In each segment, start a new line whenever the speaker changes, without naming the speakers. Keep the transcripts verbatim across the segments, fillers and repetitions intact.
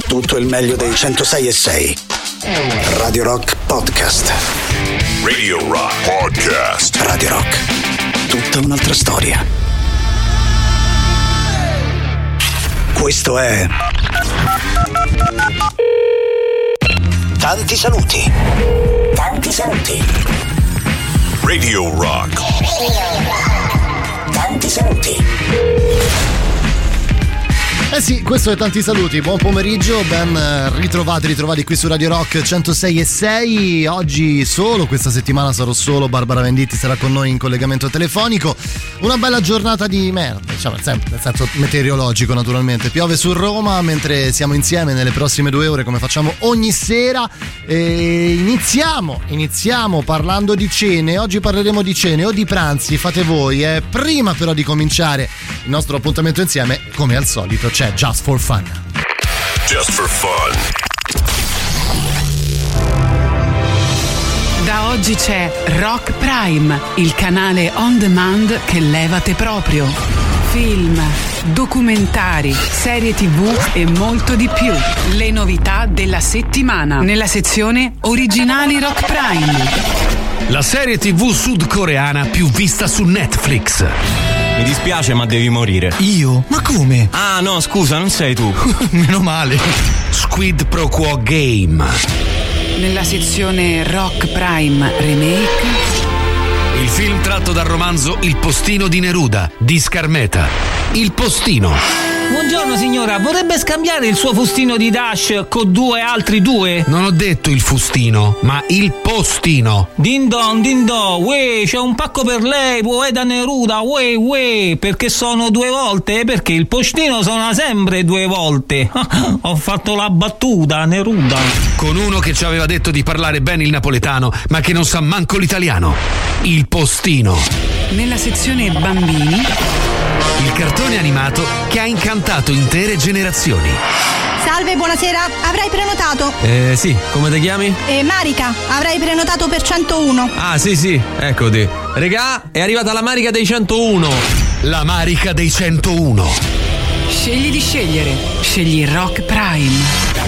tutto il meglio dei centosei e sei. Radio Rock Podcast.
Radio Rock Podcast.
Radio Rock. Tutta un'altra storia. Questo è Tanti saluti. Tanti saluti.
Radio Rock.
Tanti saluti.
Eh sì, questo è Tanti saluti, buon pomeriggio, ben ritrovati, ritrovati qui su Radio Rock centosei e sei. Oggi solo, questa settimana sarò solo, Barbara Venditti sarà con noi in collegamento telefonico. Una bella giornata di merda, diciamo, nel senso meteorologico naturalmente. Piove su Roma mentre siamo insieme nelle prossime due ore come facciamo ogni sera. E iniziamo, iniziamo parlando di cene. Oggi parleremo di cene o di pranzi, fate voi. Eh. Prima però di cominciare il nostro appuntamento insieme, come al solito, c'è Just for Fun.
Just for Fun.
Da oggi c'è Rock Prime, il canale on demand che levate proprio. Film, documentari, serie tivù e molto di più. Le novità della settimana nella sezione Originali Rock Prime.
La serie tivù sudcoreana più vista su Netflix.
Mi dispiace, ma devi morire.
Io? Ma come?
Ah, no, scusa, non sei tu.
Meno male. Squid Pro Quo Game.
Nella sezione Rock Prime Remake.
Il film tratto dal romanzo Il postino di Neruda di Scarmeta. Il postino.
Buongiorno signora, vorrebbe scambiare il suo fustino di Dash con due altri due?
Non ho detto il fustino, ma il postino.
Din don, din don, uè, c'è un pacco per lei, poeta Neruda, uè, uè, perché sono due volte? Perché il postino suona sempre due volte. Ho fatto la battuta, Neruda.
Con uno che ci aveva detto di parlare bene il napoletano, ma che non sa manco l'italiano. Il postino.
Nella sezione Bambini.
Il cartone animato che ha incantato intere generazioni.
Salve, buonasera, avrei prenotato.
Eh sì, come ti chiami?
Eh, Marica, avrei prenotato per centouno.
Ah sì sì, eccoti. Regà, è arrivata la Marica dei centouno.
La Marica dei centouno.
Scegli di scegliere. Scegli Rock Prime.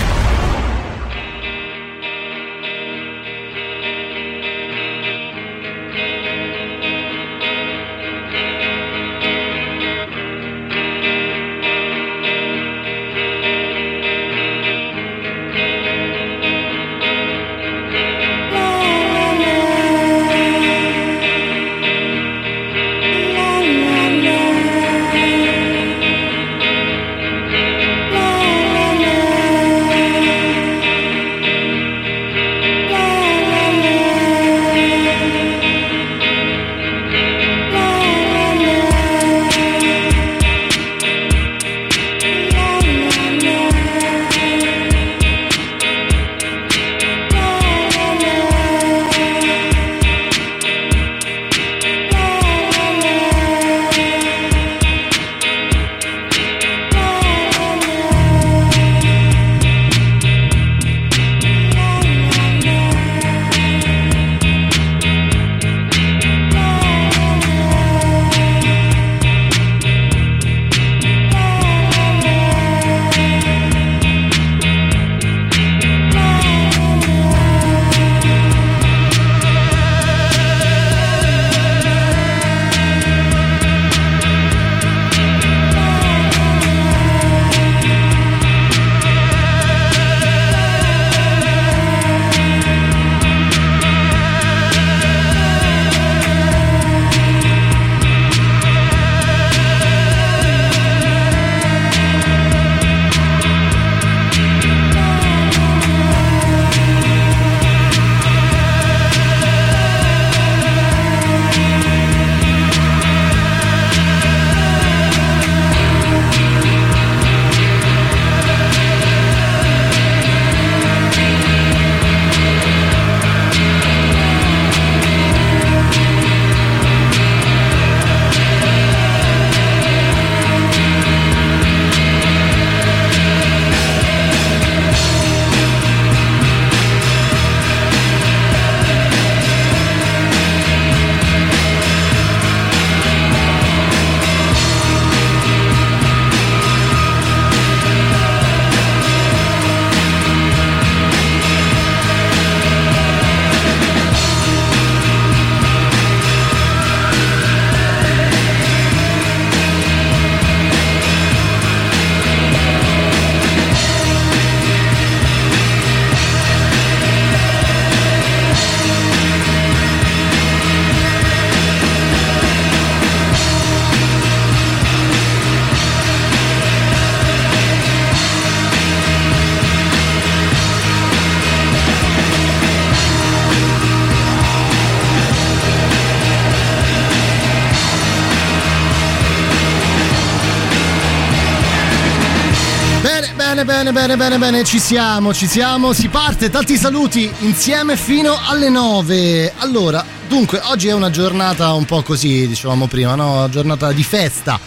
bene, bene, bene, bene, ci siamo, ci siamo, si parte, tanti saluti insieme fino alle nove. Allora, dunque, oggi è una giornata un po' così, dicevamo prima, no? Giornata di festa,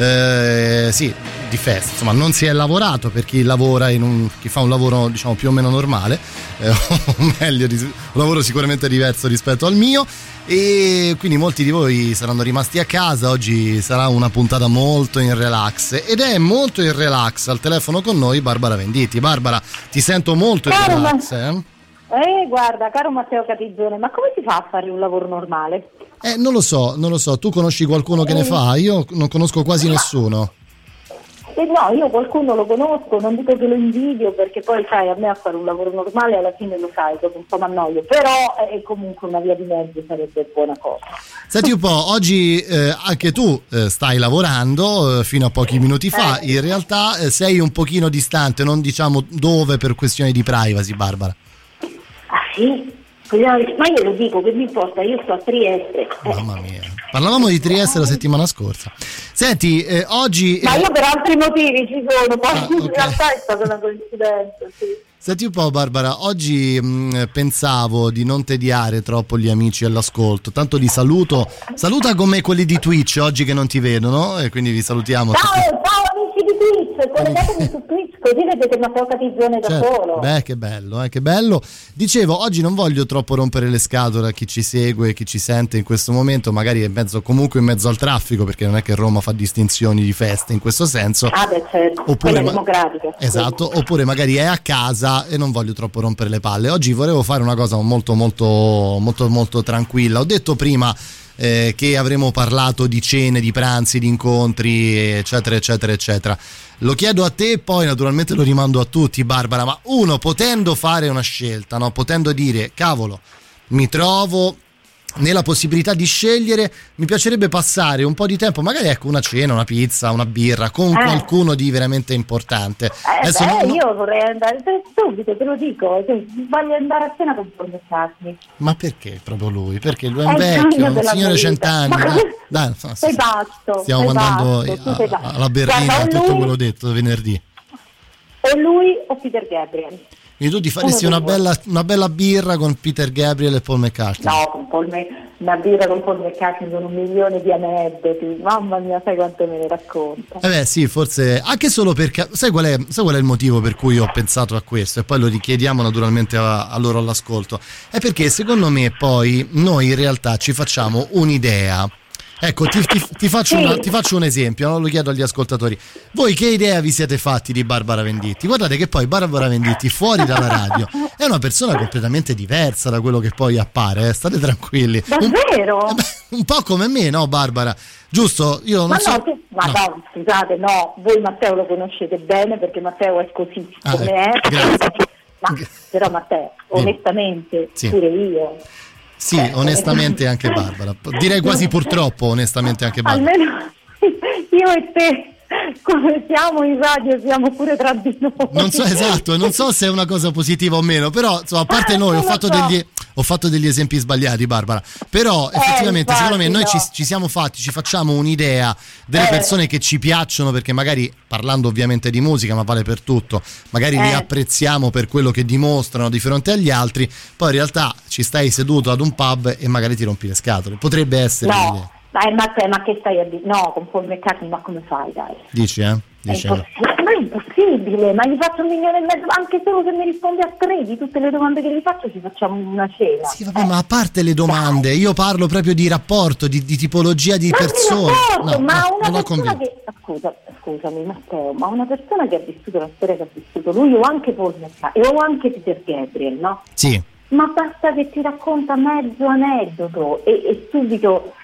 eh, sì, di festa, insomma, non si è lavorato per chi lavora in un, chi fa un lavoro, diciamo, più o meno normale, eh, o meglio, un lavoro sicuramente diverso rispetto al mio. E quindi molti di voi saranno rimasti a casa. Oggi sarà una puntata molto in relax ed è molto in relax al telefono con noi Barbara Venditti. Barbara, ti sento molto in
caro
relax,
ma...
eh?
eh guarda, caro Matteo Catizzone, ma come si fa a fare un lavoro normale?
Eh non lo so, non lo so, tu conosci qualcuno che ne fa? Io non conosco quasi nessuno.
Eh no, io qualcuno lo conosco, non dico che lo invidio, perché poi sai, a me a fare un lavoro normale alla fine lo sai, dopo un po' mi annoio, però è comunque una via di mezzo, sarebbe buona cosa.
Senti un po', oggi eh, anche tu eh, stai lavorando eh, fino a pochi minuti fa, eh. in realtà eh, sei un pochino distante, non diciamo dove per questioni di privacy, Barbara.
Ah sì? Ma io lo dico, che mi importa, io sto a Trieste.
Mamma mia, parlavamo di Trieste la settimana scorsa. Senti, eh, oggi...
Ma
eh...
io per altri motivi ci sono, poi
ah,
in
okay.
realtà è stata una coincidenza, sì.
Senti un po' Barbara, oggi mh, pensavo di non tediare troppo gli amici all'ascolto, tanto li saluto, saluta con me quelli di Twitch oggi che non ti vedono e quindi vi salutiamo.
Ciao, ciao amici di Twitch, collegatevi su Twitch così vedete Matteo Catizzone da
certo.
solo.
Beh, che bello, eh, che bello. Dicevo, oggi non voglio troppo rompere le scatole a chi ci segue, chi ci sente in questo momento, magari è in mezzo, comunque in mezzo al traffico, perché non è che Roma fa distinzioni di feste in questo senso.
Ah beh certo,
oppure
ma... democratica.
Esatto, sì. Oppure magari è a casa e non voglio troppo rompere le palle. Oggi volevo fare una cosa molto molto molto molto tranquilla. Ho detto prima eh, che avremmo parlato di cene, di pranzi, di incontri, eccetera eccetera eccetera. Lo chiedo a te, poi naturalmente lo rimando a tutti, Barbara, ma uno potendo fare una scelta, no? Potendo dire cavolo, mi trovo nella possibilità di scegliere, mi piacerebbe passare un po' di tempo, magari ecco una cena, una pizza, una birra con eh. qualcuno di veramente importante.
Eh
Adesso
beh,
non...
io vorrei andare subito, te lo dico, cioè, voglio andare a cena con Paul McCartney.
Ma perché proprio lui? Perché lui è un è vecchio, un signore cent'anni. Dai, dai, no,
sei pazzo.
Stiamo
sei
mandando
pazzo,
a, alla berlina Guarda, tutto lui, quello detto venerdì.
O lui o Peter Gabriel.
Quindi tu ti faresti una bella, una bella birra con Peter Gabriel e Paul McCartney?
No, con Paul Me- una birra con Paul McCartney con un milione di aneddoti. Mamma mia, sai quanto me ne racconta.
Eh beh sì, forse anche solo perché sai qual è, sai qual è il motivo per cui ho pensato a questo e poi lo richiediamo naturalmente a, a loro all'ascolto. È perché secondo me poi noi in realtà ci facciamo un'idea. Ecco, ti, ti, ti, faccio una, ti faccio un esempio, no? Lo chiedo agli ascoltatori. Voi che idea vi siete fatti di Barbara Venditti? Guardate che poi Barbara Venditti fuori dalla radio è una persona completamente diversa da quello che poi appare, eh? State tranquilli.
Davvero?
Un, un po' come me, no Barbara? Giusto? Io non
ma
so...
no, tu, ma no. no, scusate, no, voi Matteo lo conoscete bene perché Matteo è così
ah,
come
ecco.
è.
Grazie.
Ma però Matteo, onestamente, sì. pure io...
Sì, onestamente anche Barbara. Direi quasi purtroppo, onestamente anche Barbara.
Almeno io e te, come siamo in radio, siamo pure tra di noi.
Non so, esatto, non so se è una cosa positiva o meno, però insomma, a parte noi, ho fatto, so. degli, ho fatto degli esempi sbagliati, Barbara. Però effettivamente, eh, infatti, secondo me, noi no. ci, ci siamo fatti, ci facciamo un'idea delle eh. persone che ci piacciono, perché magari, parlando ovviamente di musica, ma vale per tutto, magari eh. li apprezziamo per quello che dimostrano di fronte agli altri, poi in realtà ci stai seduto ad un pub e magari ti rompi le scatole. Potrebbe essere
no.
un'idea.
Dai, ma, te, ma che stai a dire? No, con Paul McCartney, ma come fai, dai?
Dici, eh?
Dici, è impossibile, ma è impossibile, ma gli faccio un milione e mezzo, anche solo se mi risponde a tre di tutte le domande che gli faccio, ci facciamo una cena.
Sì, vabbè, eh. ma a parte le domande, dai. Io parlo proprio di rapporto, di, di tipologia di
ma
persone.
Rapporto,
no,
ma
no,
una persona che, scusa, scusami Matteo, ma una persona che ha vissuto la storia che ha vissuto lui, o anche Paul McCartney, o anche Peter Gabriel, no?
Sì.
Ma basta che ti racconta mezzo aneddoto e, e subito...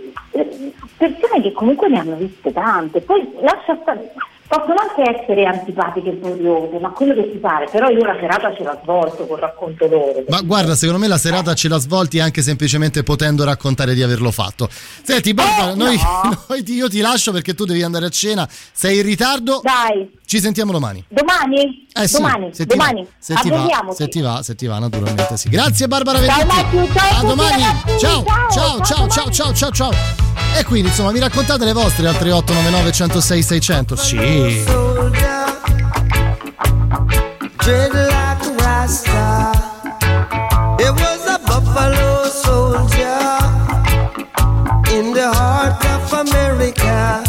persone che comunque ne hanno viste tante, poi lascia stare, possono anche essere antipatiche e gloriose, ma quello che ti pare, però io la serata ce l'ho svolto col racconto loro.
Ma guarda, secondo me la serata ce l'ha svolti anche semplicemente potendo raccontare di averlo fatto. Senti Barbara, eh, noi, no. noi ti, io ti lascio perché tu devi andare a cena, sei in ritardo.
Dai.
Ci sentiamo domani.
Domani?
Eh sì,
domani,
se ti
domani.
Va, se, ti va, se ti va, se ti va, naturalmente sì. Grazie Barbara Venditti.
Ciao Matthew, ciao.
A domani.
Ragazzi,
ciao, ciao, ciao,
ciao,
ciao, ciao, ciao, ciao. E quindi insomma mi raccontate le vostre al tre otto nove nove uno zero sei sei zero zero. Sì.
dreadlock Rasta. It was a buffalo soldier in the heart of America,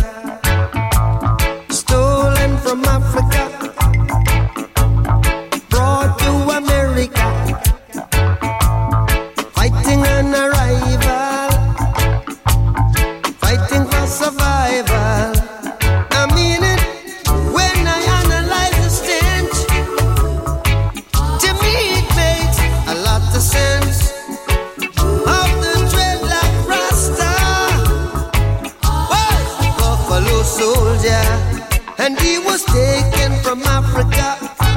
stolen from Africa, brought to America, fighting an arrival, fighting for survival. I mean it when I analyze the stench. To me it makes a lot of sense. Of the dreadlock Rasta was a buffalo soldier, and he was taken from Africa,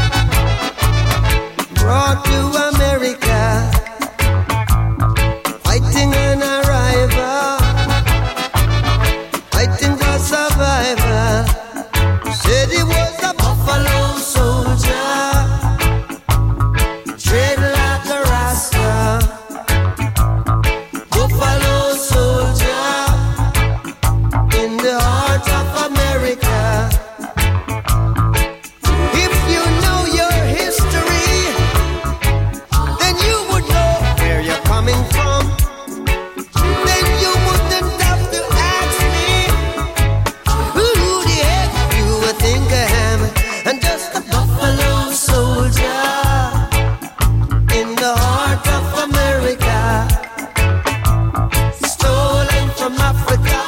brought to America, fighting an arrival, fighting for survival. Said he was a buffalo soldier, dreadlock Rasta, buffalo soldier in the heart of America. If you know your history, then you would know where you're coming from. Then you wouldn't have to ask me who the heck you would think I am. I'm just a buffalo soldier in the heart of America, stolen from Africa,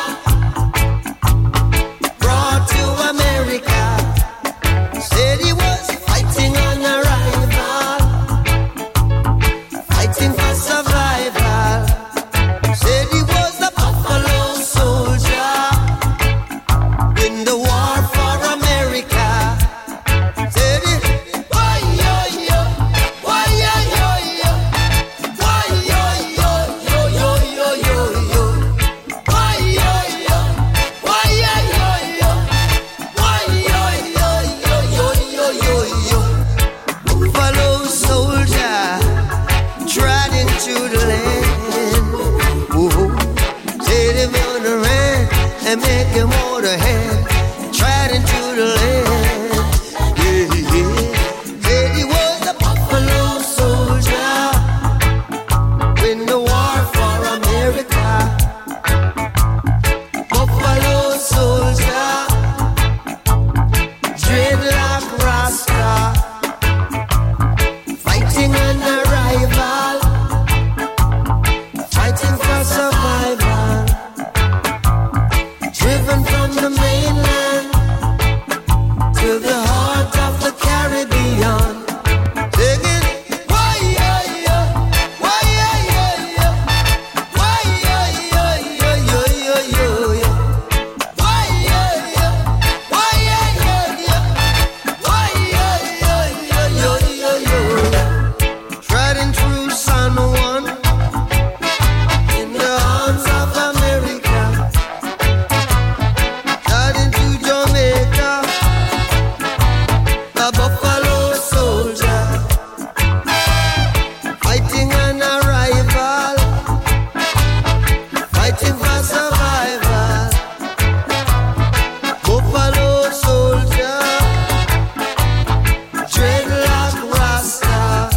brought to America. Said he was fighting on arrival, fighting for survival. Said he was a buffalo soldier in the war for America. Said he, why yo yo, why yo yo yo, why yo yo yo yo yo yo yo, why yo yo, why yo yo yo, why yo yo yo yo yo yo. Buffalo soldier trod into the land. Whoa. Said if you wanna run and make him hold a hand, trod into the land. Yeah, yeah. Said he was a buffalo soldier in the war for America. Buffalo soldier, dreadlock Rasta, fighting an arrival, fighting for survival, driven from the mainland to the heart of the Caribbean. Singing, why yeah yeah, why yeah yeah yeah, why yeah yeah yeah yeah yeah yeah yeah, why yeah yeah, why yeah yeah yeah, why yeah yeah yeah yeah yeah yeah. Treading through San Juan in the arms of America, treading to Jamaica, a buffalo soldier, fighting an arrival, fighting for survival. Buffalo soldier, dreadlock Rasta.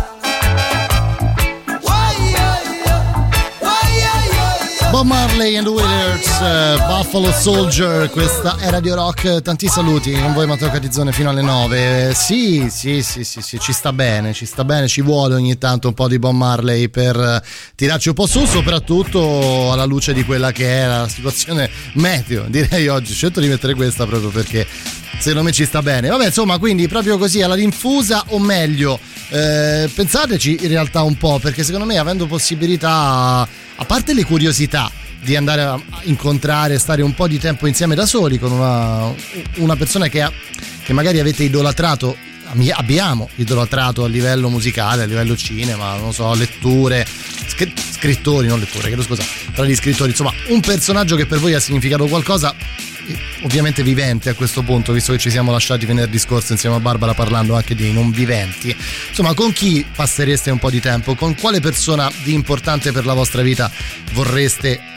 Why yeah yeah, why yeah yeah yeah.
Bob Marley and the Wailers, uh, Buffalo Soldier. Questa è Radio Rock. Tanti saluti con voi, Matteo Catizzone, fino alle nove. Sì, sì, sì, sì, sì, ci sta bene, ci sta bene, ci vuole ogni tanto un po' di Bob Marley per uh, tirarci un po' su, soprattutto alla luce di quella che è la situazione meteo. Direi oggi scelto di mettere questa proprio perché secondo me ci sta bene. Vabbè, insomma, quindi proprio così alla rinfusa, o meglio, eh, pensateci in realtà un po', perché secondo me, avendo possibilità, a parte le curiosità di andare a incontrare, stare un po' di tempo insieme da soli con una, una persona che, ha, che magari avete idolatrato, abbiamo idolatrato a livello musicale, a livello cinema, non so, letture, scrittori, non letture, chiedo scusa, tra gli scrittori, insomma, un personaggio che per voi ha significato qualcosa, ovviamente vivente a questo punto, visto che ci siamo lasciati venerdì scorso insieme a Barbara parlando anche di non viventi. Insomma, con chi passereste un po' di tempo? Con quale persona di importante per la vostra vita vorreste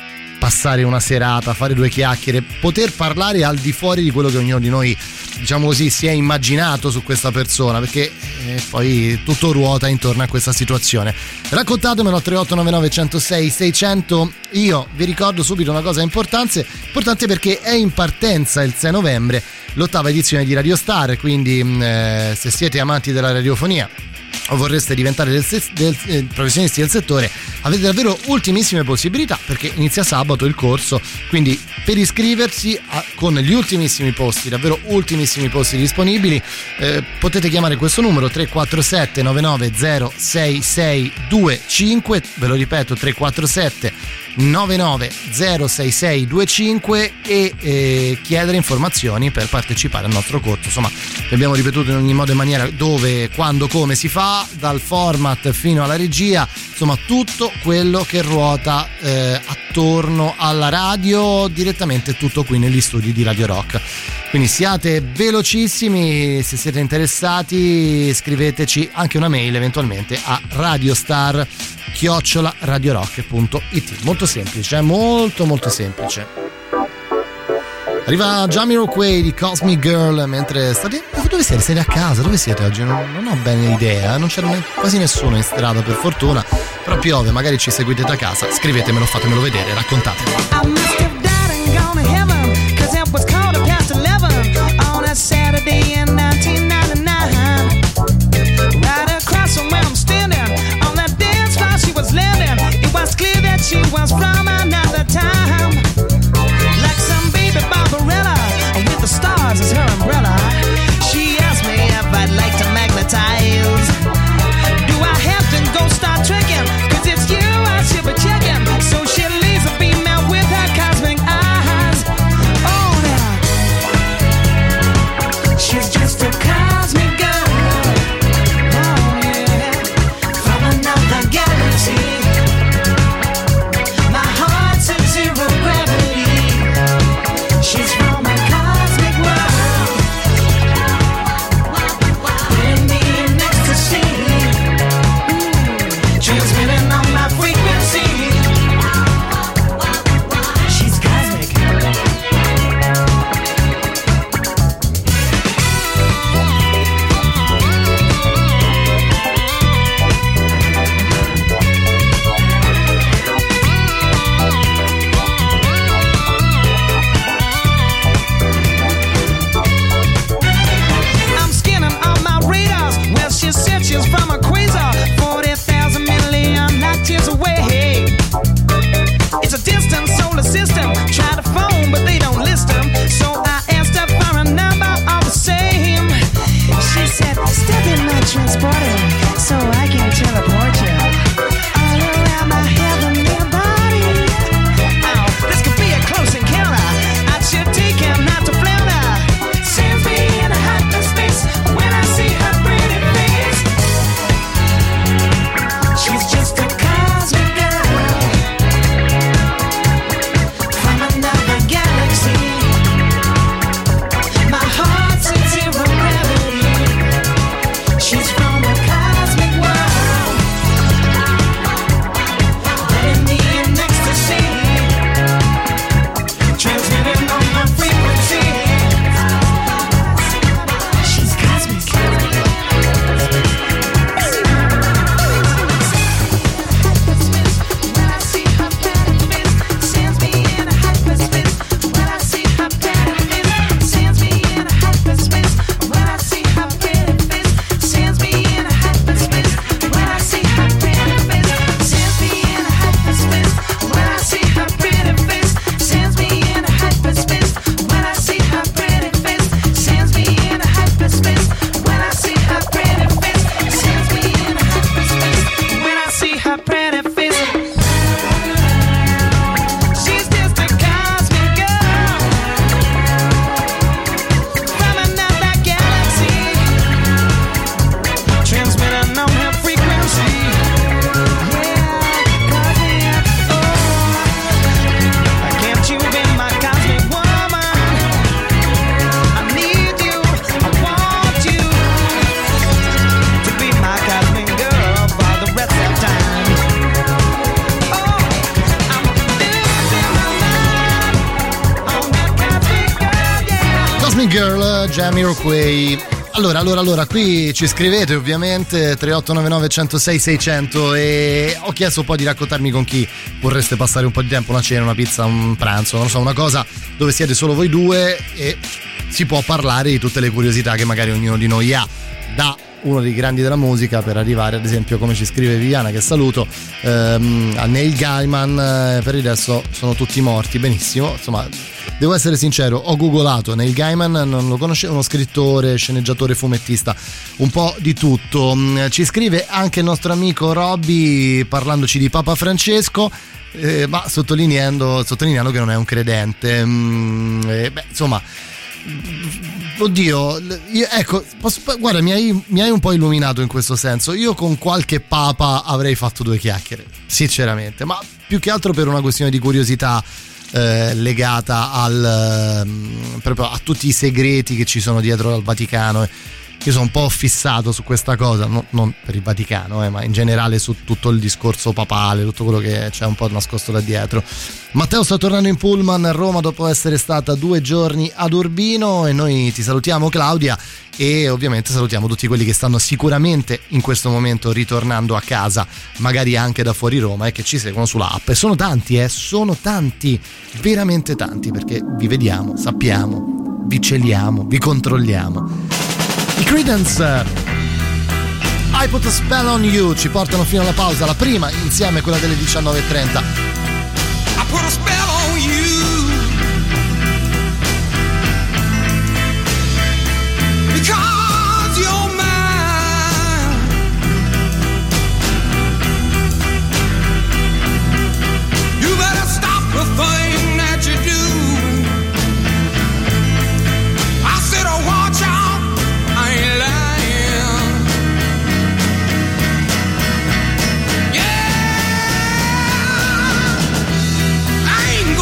passare una serata, fare due chiacchiere, poter parlare al di fuori di quello che ognuno di noi, diciamo così, si è immaginato su questa persona, perché eh, poi tutto ruota intorno a questa situazione. Raccontatemelo a tre otto nove nove uno zero sei sei zero zero. Io vi ricordo subito una cosa importante, importante perché è in partenza il sei novembre l'ottava edizione di Radio Star, quindi eh, se siete amanti della radiofonia o vorreste diventare del, del, eh, professionisti del settore, avete davvero ultimissime possibilità, perché inizia sabato il corso, quindi per iscriversi a, con gli ultimissimi posti, davvero ultimissimi posti disponibili, eh, potete chiamare questo numero tre quattro sette nove nove zero sei sei due cinque, ve lo ripeto tre quattro sette nove nove zero sei sei due cinque, e eh, chiedere informazioni per partecipare al nostro corso. Insomma, vi abbiamo ripetuto in ogni modo e maniera dove, quando, come si fa, dal format fino alla regia, insomma tutto quello che ruota eh, attorno alla radio, direttamente tutto qui negli studi di Radio Rock. Quindi siate velocissimi, se siete interessati scriveteci anche una mail eventualmente a radiostar chiocciola radiorock punto it. Molto semplice, molto molto semplice. Arriva Jamiroquai di Cosmic Girl, mentre state... Dove siete? Siete a casa? Dove siete oggi? Non, non ho bene idea, non c'è quasi nessuno in strada per fortuna, però piove, magari ci seguite da casa, scrivetemelo, fatemelo vedere, raccontatemelo.
Saturday in nineteen ninety-nine, right across from where I'm standing, on that dance floor she was living. It was clear that she was from another time, like some baby Barbarella with the stars as her umbrella. She asked me if I'd like to magnetize. Do I have to go start trekking? Cause it's you I should be checking. So she leaves a female with her cosmic eyes. Oh, now she's just
Jamiroquai. Allora, allora, allora, qui ci scrivete ovviamente tre otto nove nove uno zero sei sei zero zero e ho chiesto un po' di raccontarmi con chi vorreste passare un po' di tempo, una cena, una pizza, un pranzo, non so, una cosa dove siete solo voi due e si può parlare di tutte le curiosità che magari ognuno di noi ha, da uno dei grandi della musica per arrivare ad esempio, come ci scrive Viviana che saluto, ehm, a Neil Gaiman, eh, per adesso sono tutti morti. Benissimo, insomma devo essere sincero, ho googolato Neil Gaiman, non lo conoscevo, uno scrittore, sceneggiatore, fumettista, un po' di tutto. Ci scrive anche il nostro amico Robby parlandoci di Papa Francesco, eh, ma sottolineando, sottolineando che non è un credente. Mm, eh, beh, insomma, oddio, io, ecco, posso, guarda, mi hai, mi hai un po' illuminato in questo senso. Io con qualche papa avrei fatto due chiacchiere, sinceramente, ma più che altro per una questione di curiosità eh, legata al eh, proprio a tutti i segreti che ci sono dietro al Vaticano. Io sono un po' fissato su questa cosa, no, non per il Vaticano, eh, ma in generale su tutto il discorso papale, tutto quello che c'è un po' nascosto da dietro. Matteo sta tornando in pullman a Roma dopo essere stata due giorni ad Urbino e noi ti salutiamo, Claudia, e ovviamente salutiamo tutti quelli che stanno sicuramente in questo momento ritornando a casa, magari anche da fuori Roma, e che ci seguono sulla app. E sono tanti, eh, sono tanti, veramente tanti, perché vi vediamo, sappiamo, vi celiamo, vi controlliamo. I Creedence, I Put a Spell on You, ci portano fino alla pausa, la prima insieme quella delle diciannove e trenta.
I put a spell on you because you're mine. You better stop the thing that you do. I said, oh, watch out, I ain't lying. Yeah, I ain't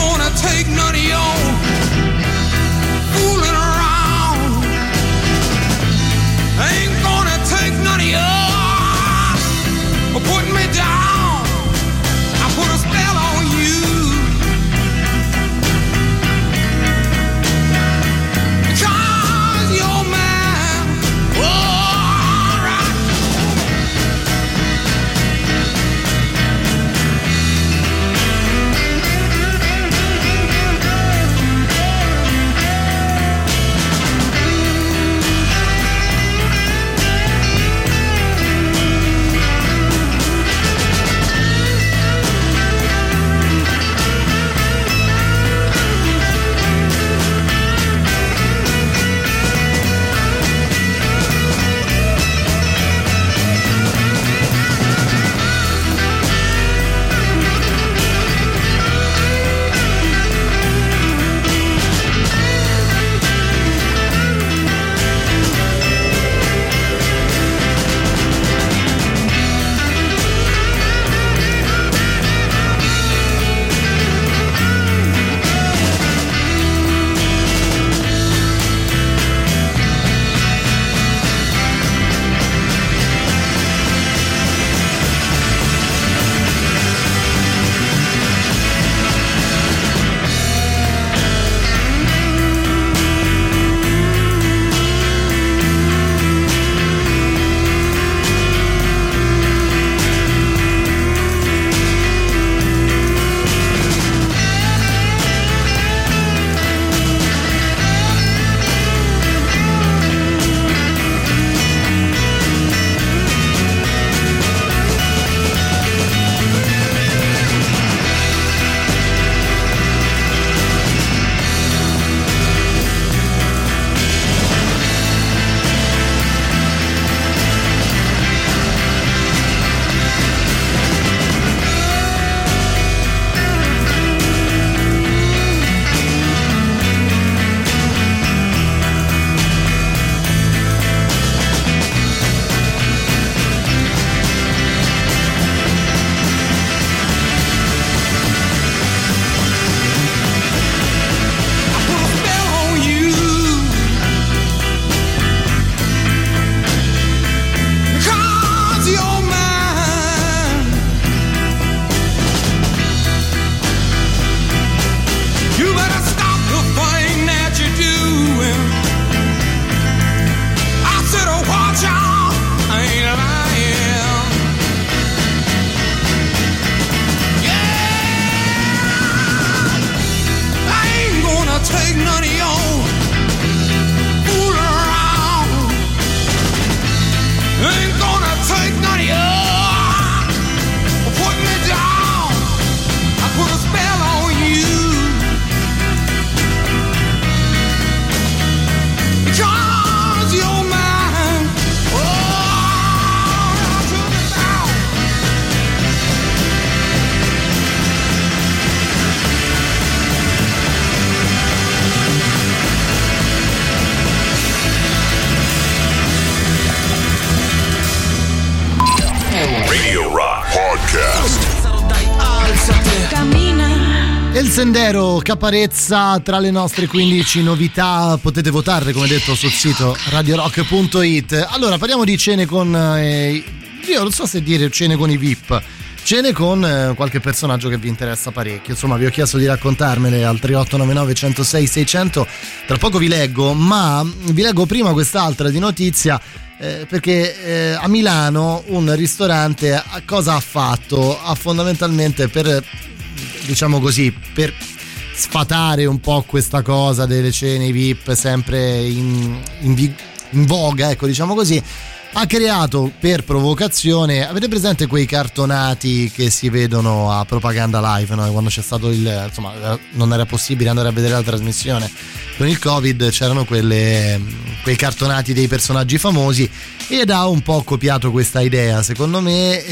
Sendero, Caparezza, tra le nostre quindici novità. Potete votarle, come detto, sul sito radio rock punto it. Allora, parliamo di cene con eh, io non so se dire cene con i V I P, cene con eh, qualche personaggio che vi interessa parecchio. Insomma, vi ho chiesto di raccontarmele al tre otto nove nove uno zero sei sei zero zero. Tra poco vi leggo, ma vi leggo prima quest'altra di notizia. Eh, perché eh, a Milano un ristorante a cosa ha fatto? Ha fondamentalmente, per diciamo così, per sfatare un po' questa cosa delle cene V I P sempre in, in, in voga, ecco, diciamo così, ha creato per provocazione, avete presente quei cartonati che si vedono a Propaganda Live, no? Quando c'è stato il, insomma, non era possibile andare a vedere la trasmissione con il Covid, c'erano quelle, quei cartonati dei personaggi famosi, ed ha un po' copiato questa idea, secondo me.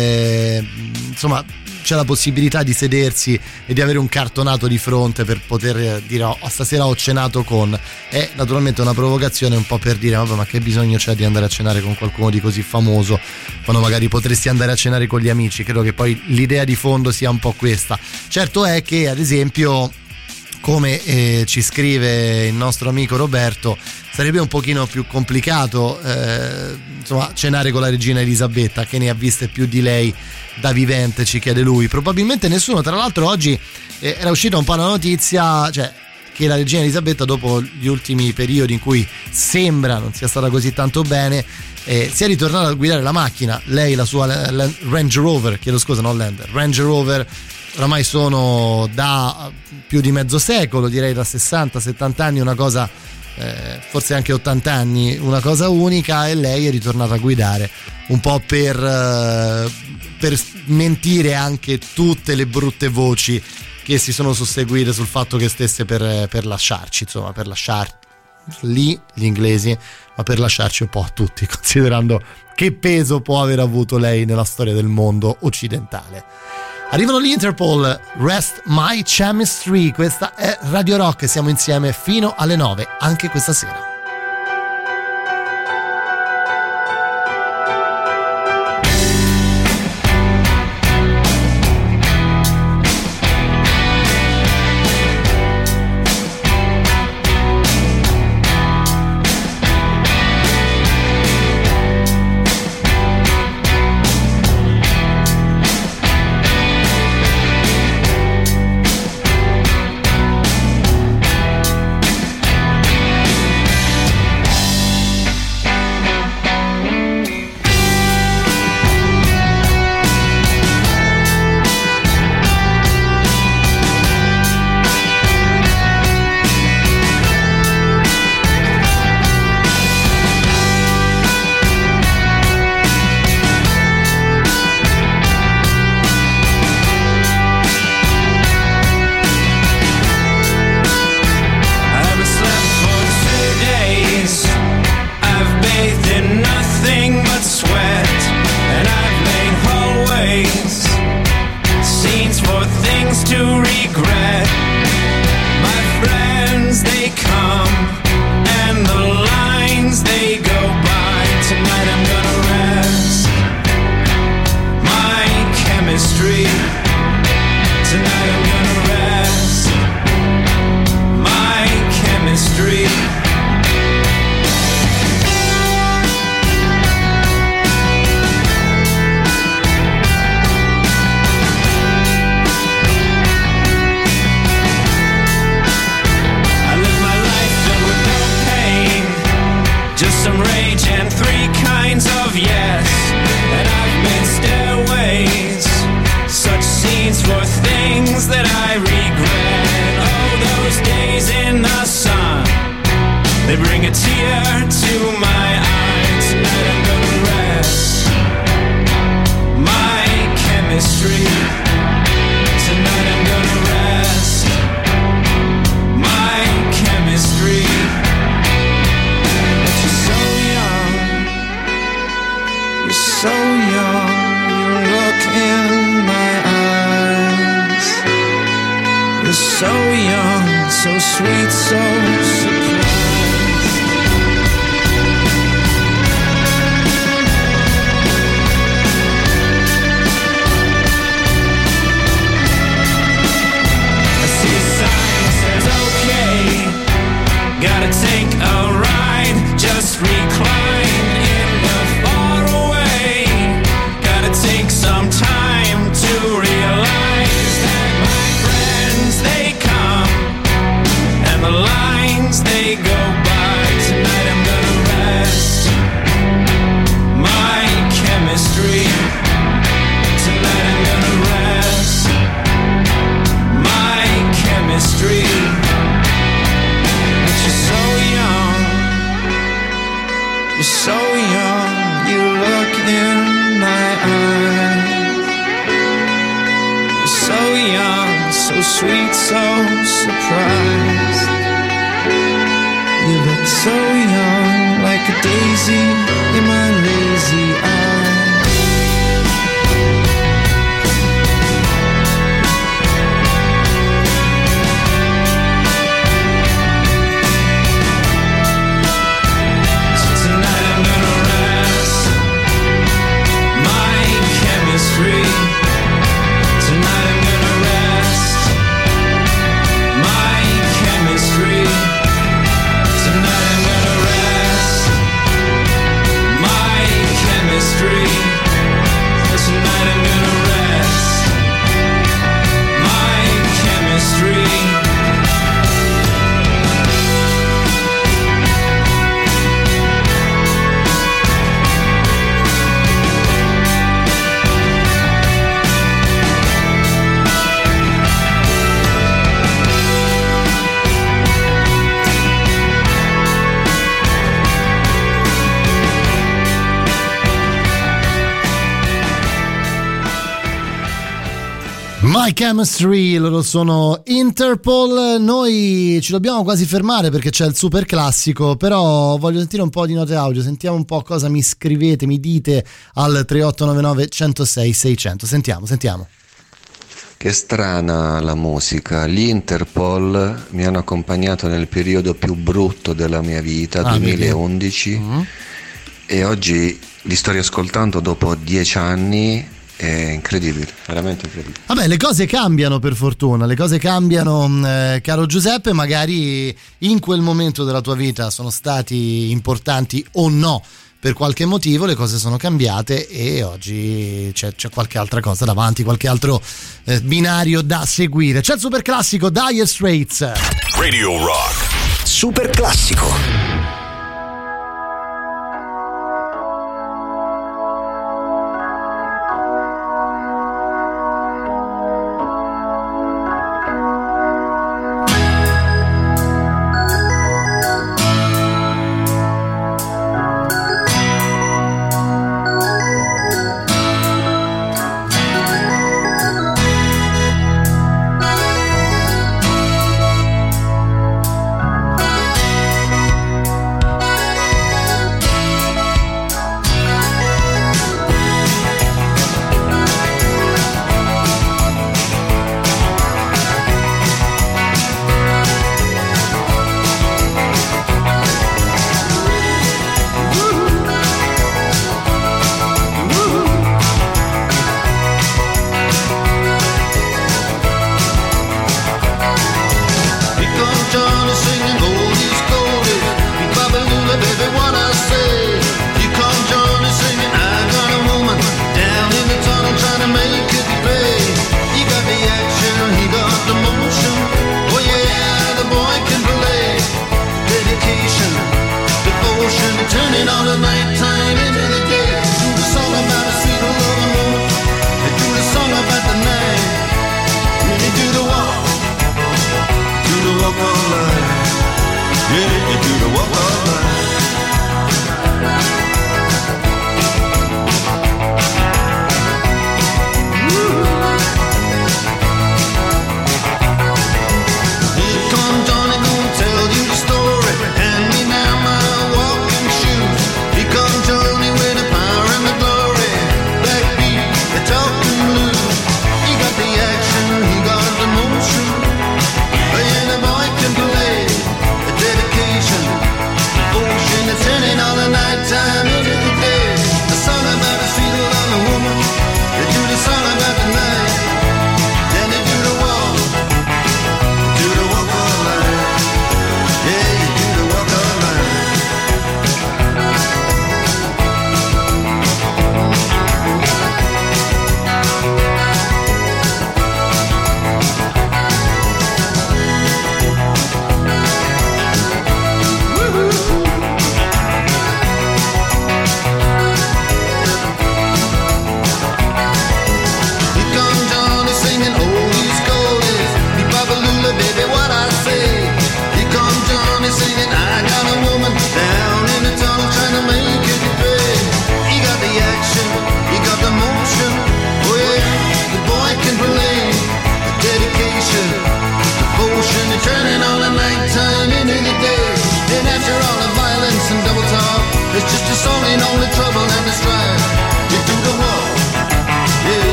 eh, insomma c'è la possibilità di sedersi e di avere un cartonato di fronte per poter dire oh, stasera ho cenato con. È naturalmente una provocazione un po' per dire vabbè, ma che bisogno c'è di andare a cenare con qualcuno di così famoso quando magari potresti andare a cenare con gli amici. Credo che poi l'idea di fondo sia un po' questa. Certo è che, ad esempio, come eh, ci scrive il nostro amico Roberto, sarebbe un pochino più complicato eh, insomma cenare con la regina Elisabetta, che ne ha viste più di lei da vivente, ci chiede lui. Probabilmente nessuno. Tra l'altro oggi eh, era uscita un po' la notizia, cioè, che la regina Elisabetta, dopo gli ultimi periodi in cui sembra non sia stata così tanto bene, eh, si è ritornata a guidare la macchina. Lei, la sua Range Rover, chiedo scusa, non Land, Range Rover, oramai sono da più di mezzo secolo, direi da sessanta settanta anni, una cosa, eh, forse anche ottanta anni, una cosa unica, e lei è ritornata a guidare un po' per, eh, per mentire anche tutte le brutte voci che si sono susseguite sul fatto che stesse per, per lasciarci, insomma, per lasciar lì gli inglesi, ma per lasciarci un po' a tutti, considerando che peso può aver avuto lei nella storia del mondo occidentale. Arrivano gli Interpol, Rest My Chemistry. Questa è Radio Rock e siamo insieme fino alle nove anche questa sera.
sweet, so surprised. You look so young, like a daisy in my lazy eye. So tonight I'm gonna rest my chemistry. Tonight I'm gonna rest my chemistry. Tonight I'm gonna rest my chemistry. Tonight I'm gonna rest my chemistry.
My Chemistry, loro sono Interpol. Noi ci dobbiamo quasi fermare perché c'è il super classico, però voglio sentire un po' di note audio. Sentiamo un po' cosa mi scrivete, mi dite al tre otto nove nove uno zero sei sei zero zero. Sentiamo, sentiamo.
Che strana la musica. Gli Interpol mi hanno accompagnato nel periodo più brutto della mia vita,
Ah,
duemilaundici,
Mm.
e oggi li sto riascoltando dopo dieci anni. È incredibile, veramente incredibile.
Vabbè, le cose cambiano, per fortuna, le cose cambiano, eh, caro Giuseppe. Magari in quel momento della tua vita sono stati importanti o no, per qualche motivo le cose sono cambiate e oggi c'è, c'è qualche altra cosa davanti, qualche altro eh, binario da seguire. C'è il super classico Dire Straits.
Radio Rock.
Super classico.
Tonight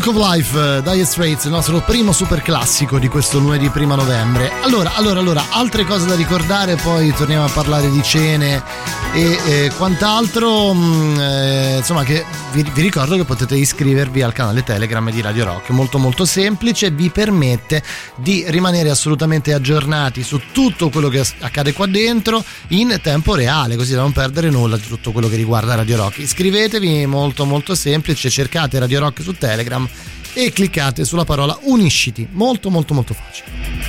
Walk of Life, Dire Straits, il nostro primo super classico di questo lunedì prima novembre. Allora, allora, allora, altre cose da ricordare, poi torniamo a parlare di cene e eh, quant'altro. Mh, eh, insomma, che vi, vi ricordo che potete iscrivervi al canale Telegram di Radio Rock, molto molto semplice, vi permette di rimanere assolutamente aggiornati su tutto quello che accade qua dentro in tempo reale, così da non perdere nulla di tutto quello che riguarda Radio Rock. Iscrivetevi, molto molto semplice, cercate Radio Rock su Telegram e cliccate sulla parola unisciti, molto molto molto facile.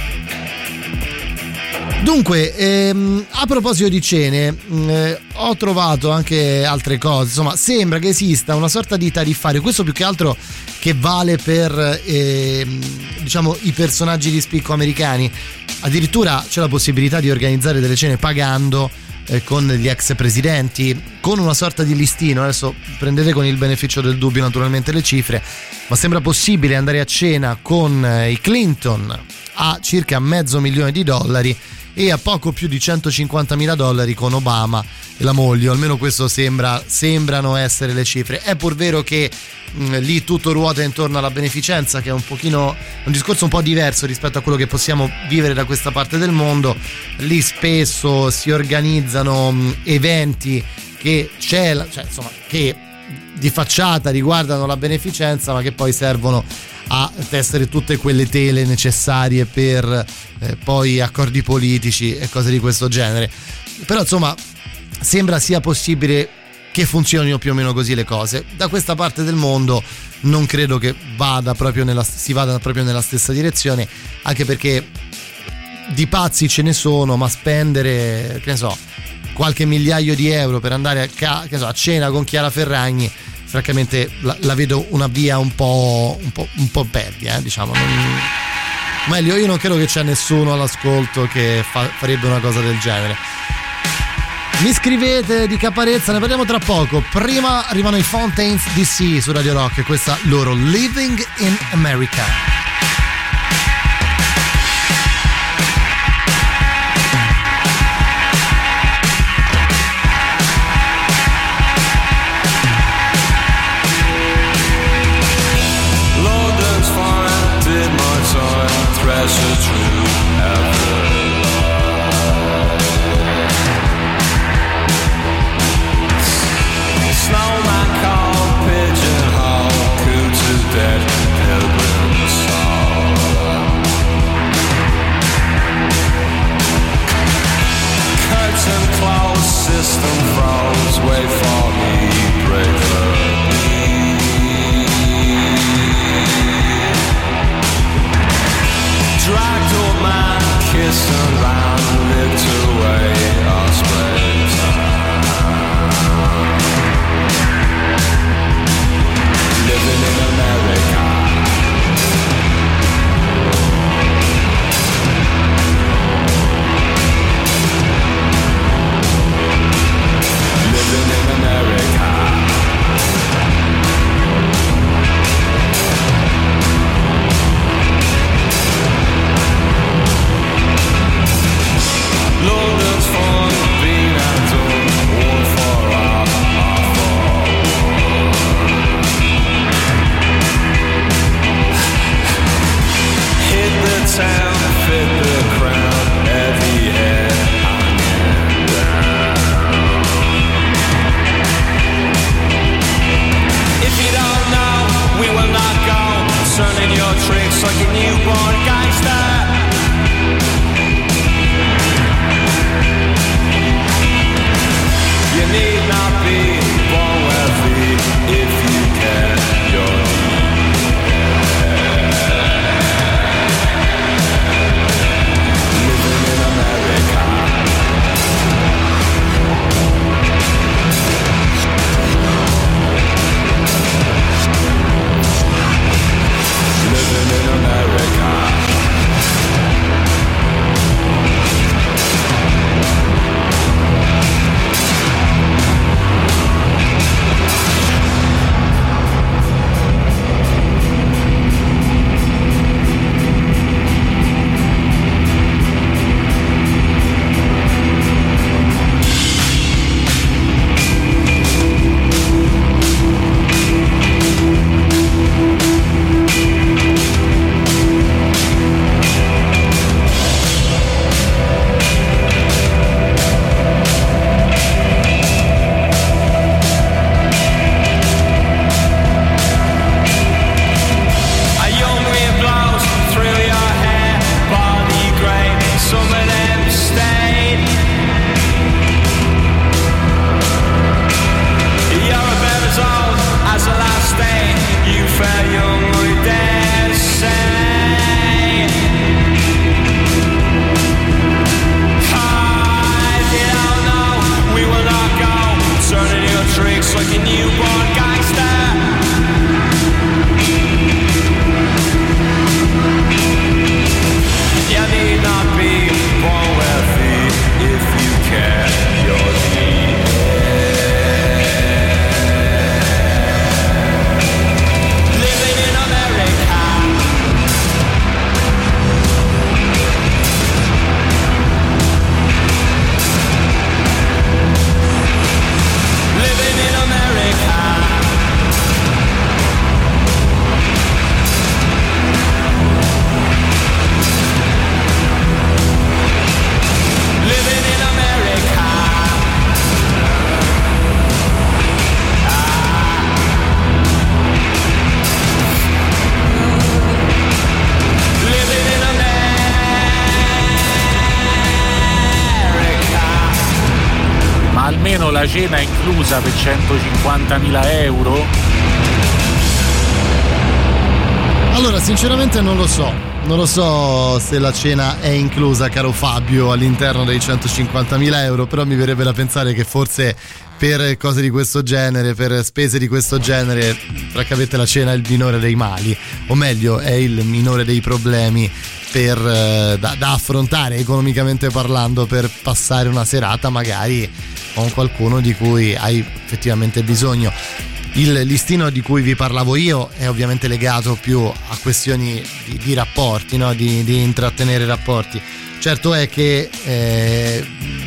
Dunque, ehm, a proposito di cene, eh, ho trovato anche altre cose. Insomma, sembra che esista una sorta di tariffario, questo più che altro che vale per eh, diciamo i personaggi di spicco americani. Addirittura c'è la possibilità di organizzare delle cene pagando eh, con gli ex presidenti, con una sorta di listino. Adesso prendete con il beneficio del dubbio naturalmente le cifre, ma sembra possibile andare a cena con eh, i Clinton a circa mezzo milione di dollari e a poco più di centocinquantamila dollari con Obama e la moglie, o almeno questo sembra, sembrano essere le cifre. È pur vero che mh, lì tutto ruota intorno alla beneficenza, che è un pochino un discorso un po' diverso rispetto a quello che possiamo vivere da questa parte del mondo. Lì spesso si organizzano mh, eventi che c'è, cioè, insomma, che di facciata riguardano la beneficenza, ma che poi servono a tessere tutte quelle tele necessarie per eh, poi accordi politici e cose di questo genere. Però insomma sembra sia possibile che funzionino più o meno così le cose. Da questa parte del mondo non credo che vada proprio nella, si vada proprio nella stessa direzione, anche perché di pazzi ce ne sono, ma spendere, che ne so, qualche migliaio di euro per andare a, ca- che ne so, a cena con Chiara Ferragni, francamente la, la vedo una via un po' un po', un po' perdia, eh, diciamo. Non... meglio, io non credo che c'è nessuno all'ascolto che fa, farebbe una cosa del genere. Mi scrivete di Caparezza, ne parliamo tra poco. Prima arrivano i Fountains D C su Radio Rock e questa loro Living in America.
Treasure true ever. Snowman called pigeonhole, coots dead, pilgrim song. Curtain closed, system froze, wait for me, break the dragged old man, kissed around, lived away our springtime. Living in America. Living in America. London's fun, being at home, one for our, our fall. Hit the town, fit the crown, heavy head hanging down. If you don't know, we will not go, turning your tricks like a newborn gangster. You need not be born wealthy if you can. You're living in America. Living in America.
la cena è inclusa per centocinquantamila euro?
Allora, sinceramente non lo so. Non lo so se la cena è inclusa, caro Fabio, all'interno dei centocinquantamila euro, però mi verrebbe da pensare che forse per cose di questo genere, per spese di questo genere, francamente la cena è il minore dei mali, o meglio è il minore dei problemi per, eh, da, da affrontare economicamente parlando, per passare una serata magari con qualcuno di cui hai effettivamente bisogno. Il listino di cui vi parlavo io è ovviamente legato più a questioni di, di rapporti, no? di, di intrattenere rapporti. Certo è che eh,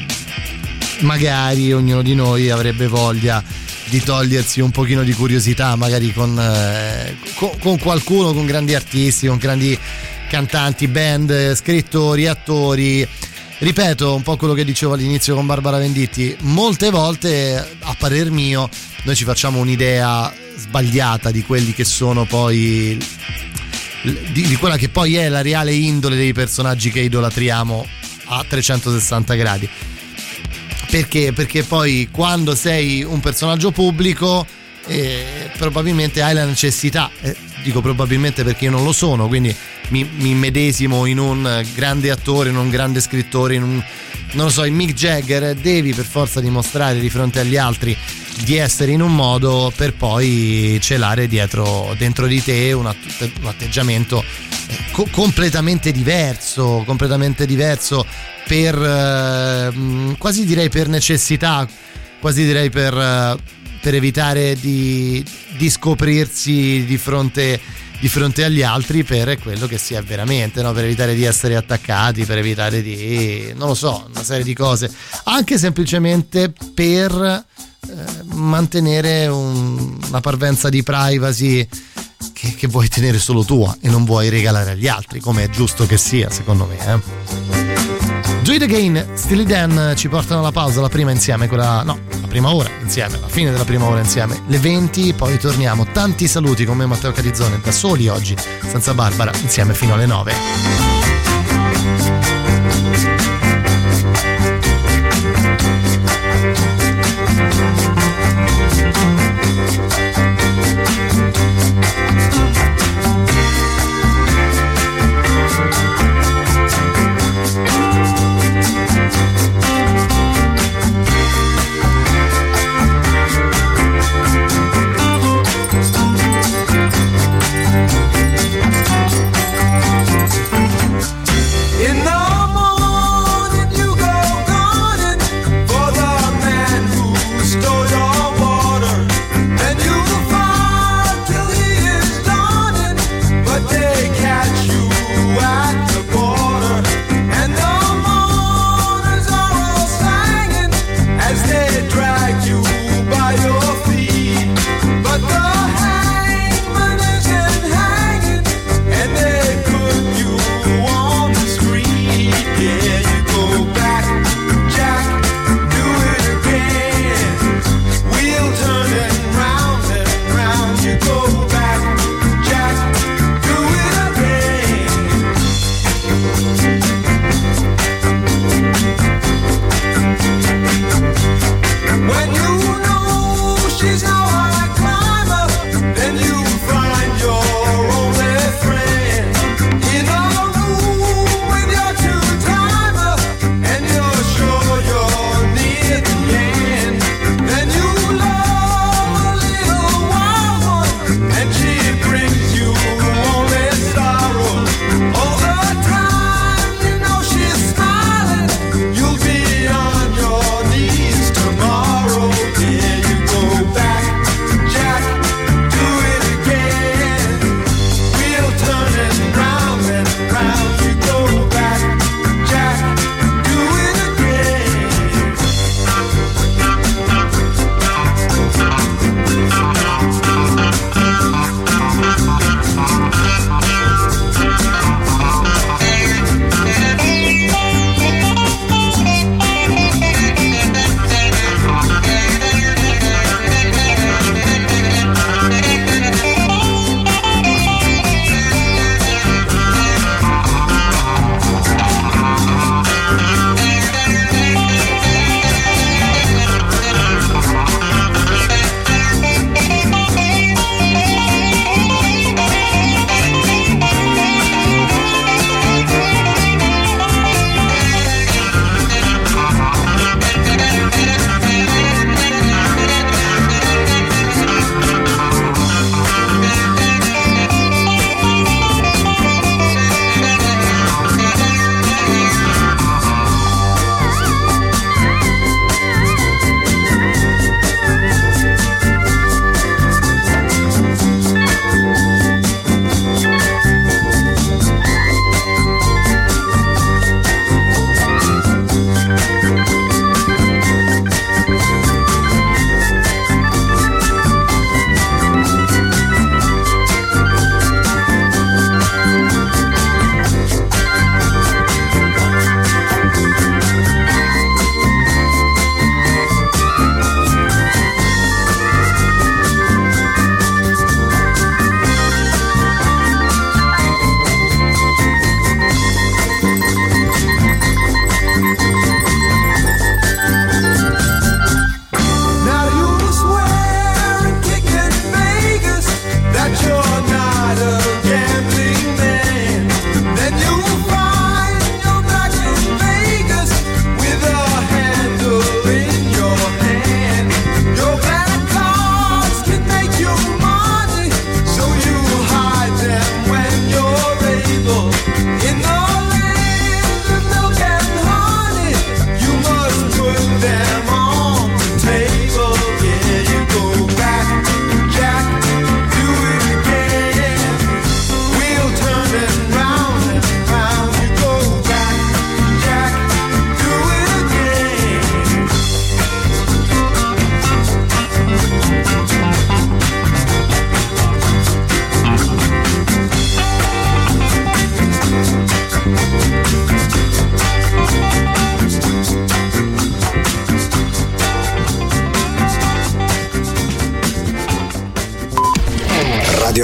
magari ognuno di noi avrebbe voglia di togliersi un pochino di curiosità, magari con, eh, con, con qualcuno, con grandi artisti, con grandi cantanti, band, scrittori, attori. Ripeto un po' quello che dicevo all'inizio con Barbara Venditti: molte volte, a parer mio, noi ci facciamo un'idea sbagliata di quelli che sono poi di, di quella che poi è la reale indole dei personaggi che idolatriamo a trecentosessanta gradi. Perché? Perché poi quando sei un personaggio pubblico eh, probabilmente hai la necessità, eh, dico probabilmente perché io non lo sono, quindi mi, mi medesimo in un grande attore, in un grande scrittore, in un, non lo so, in Mick Jagger, devi per forza dimostrare di fronte agli altri di essere in un modo per poi celare dietro, dentro di te un, att- un atteggiamento co- completamente diverso, completamente diverso per eh, quasi direi per necessità, quasi direi per, eh, per evitare di, di scoprirsi di fronte di fronte agli altri per quello che si è veramente, no? Per evitare di essere attaccati, per evitare di, non lo so, una serie di cose, anche semplicemente per eh, mantenere un, una parvenza di privacy che, che vuoi tenere solo tua e non vuoi regalare agli altri, come è giusto che sia, secondo me, eh? Do It Again, Steely Dan ci portano alla pausa, la prima insieme, quella, no, la prima ora insieme, la fine della prima ora insieme, le venti, poi torniamo. Tanti saluti con me Matteo Carizzone, da soli oggi, senza Barbara, insieme fino alle nove.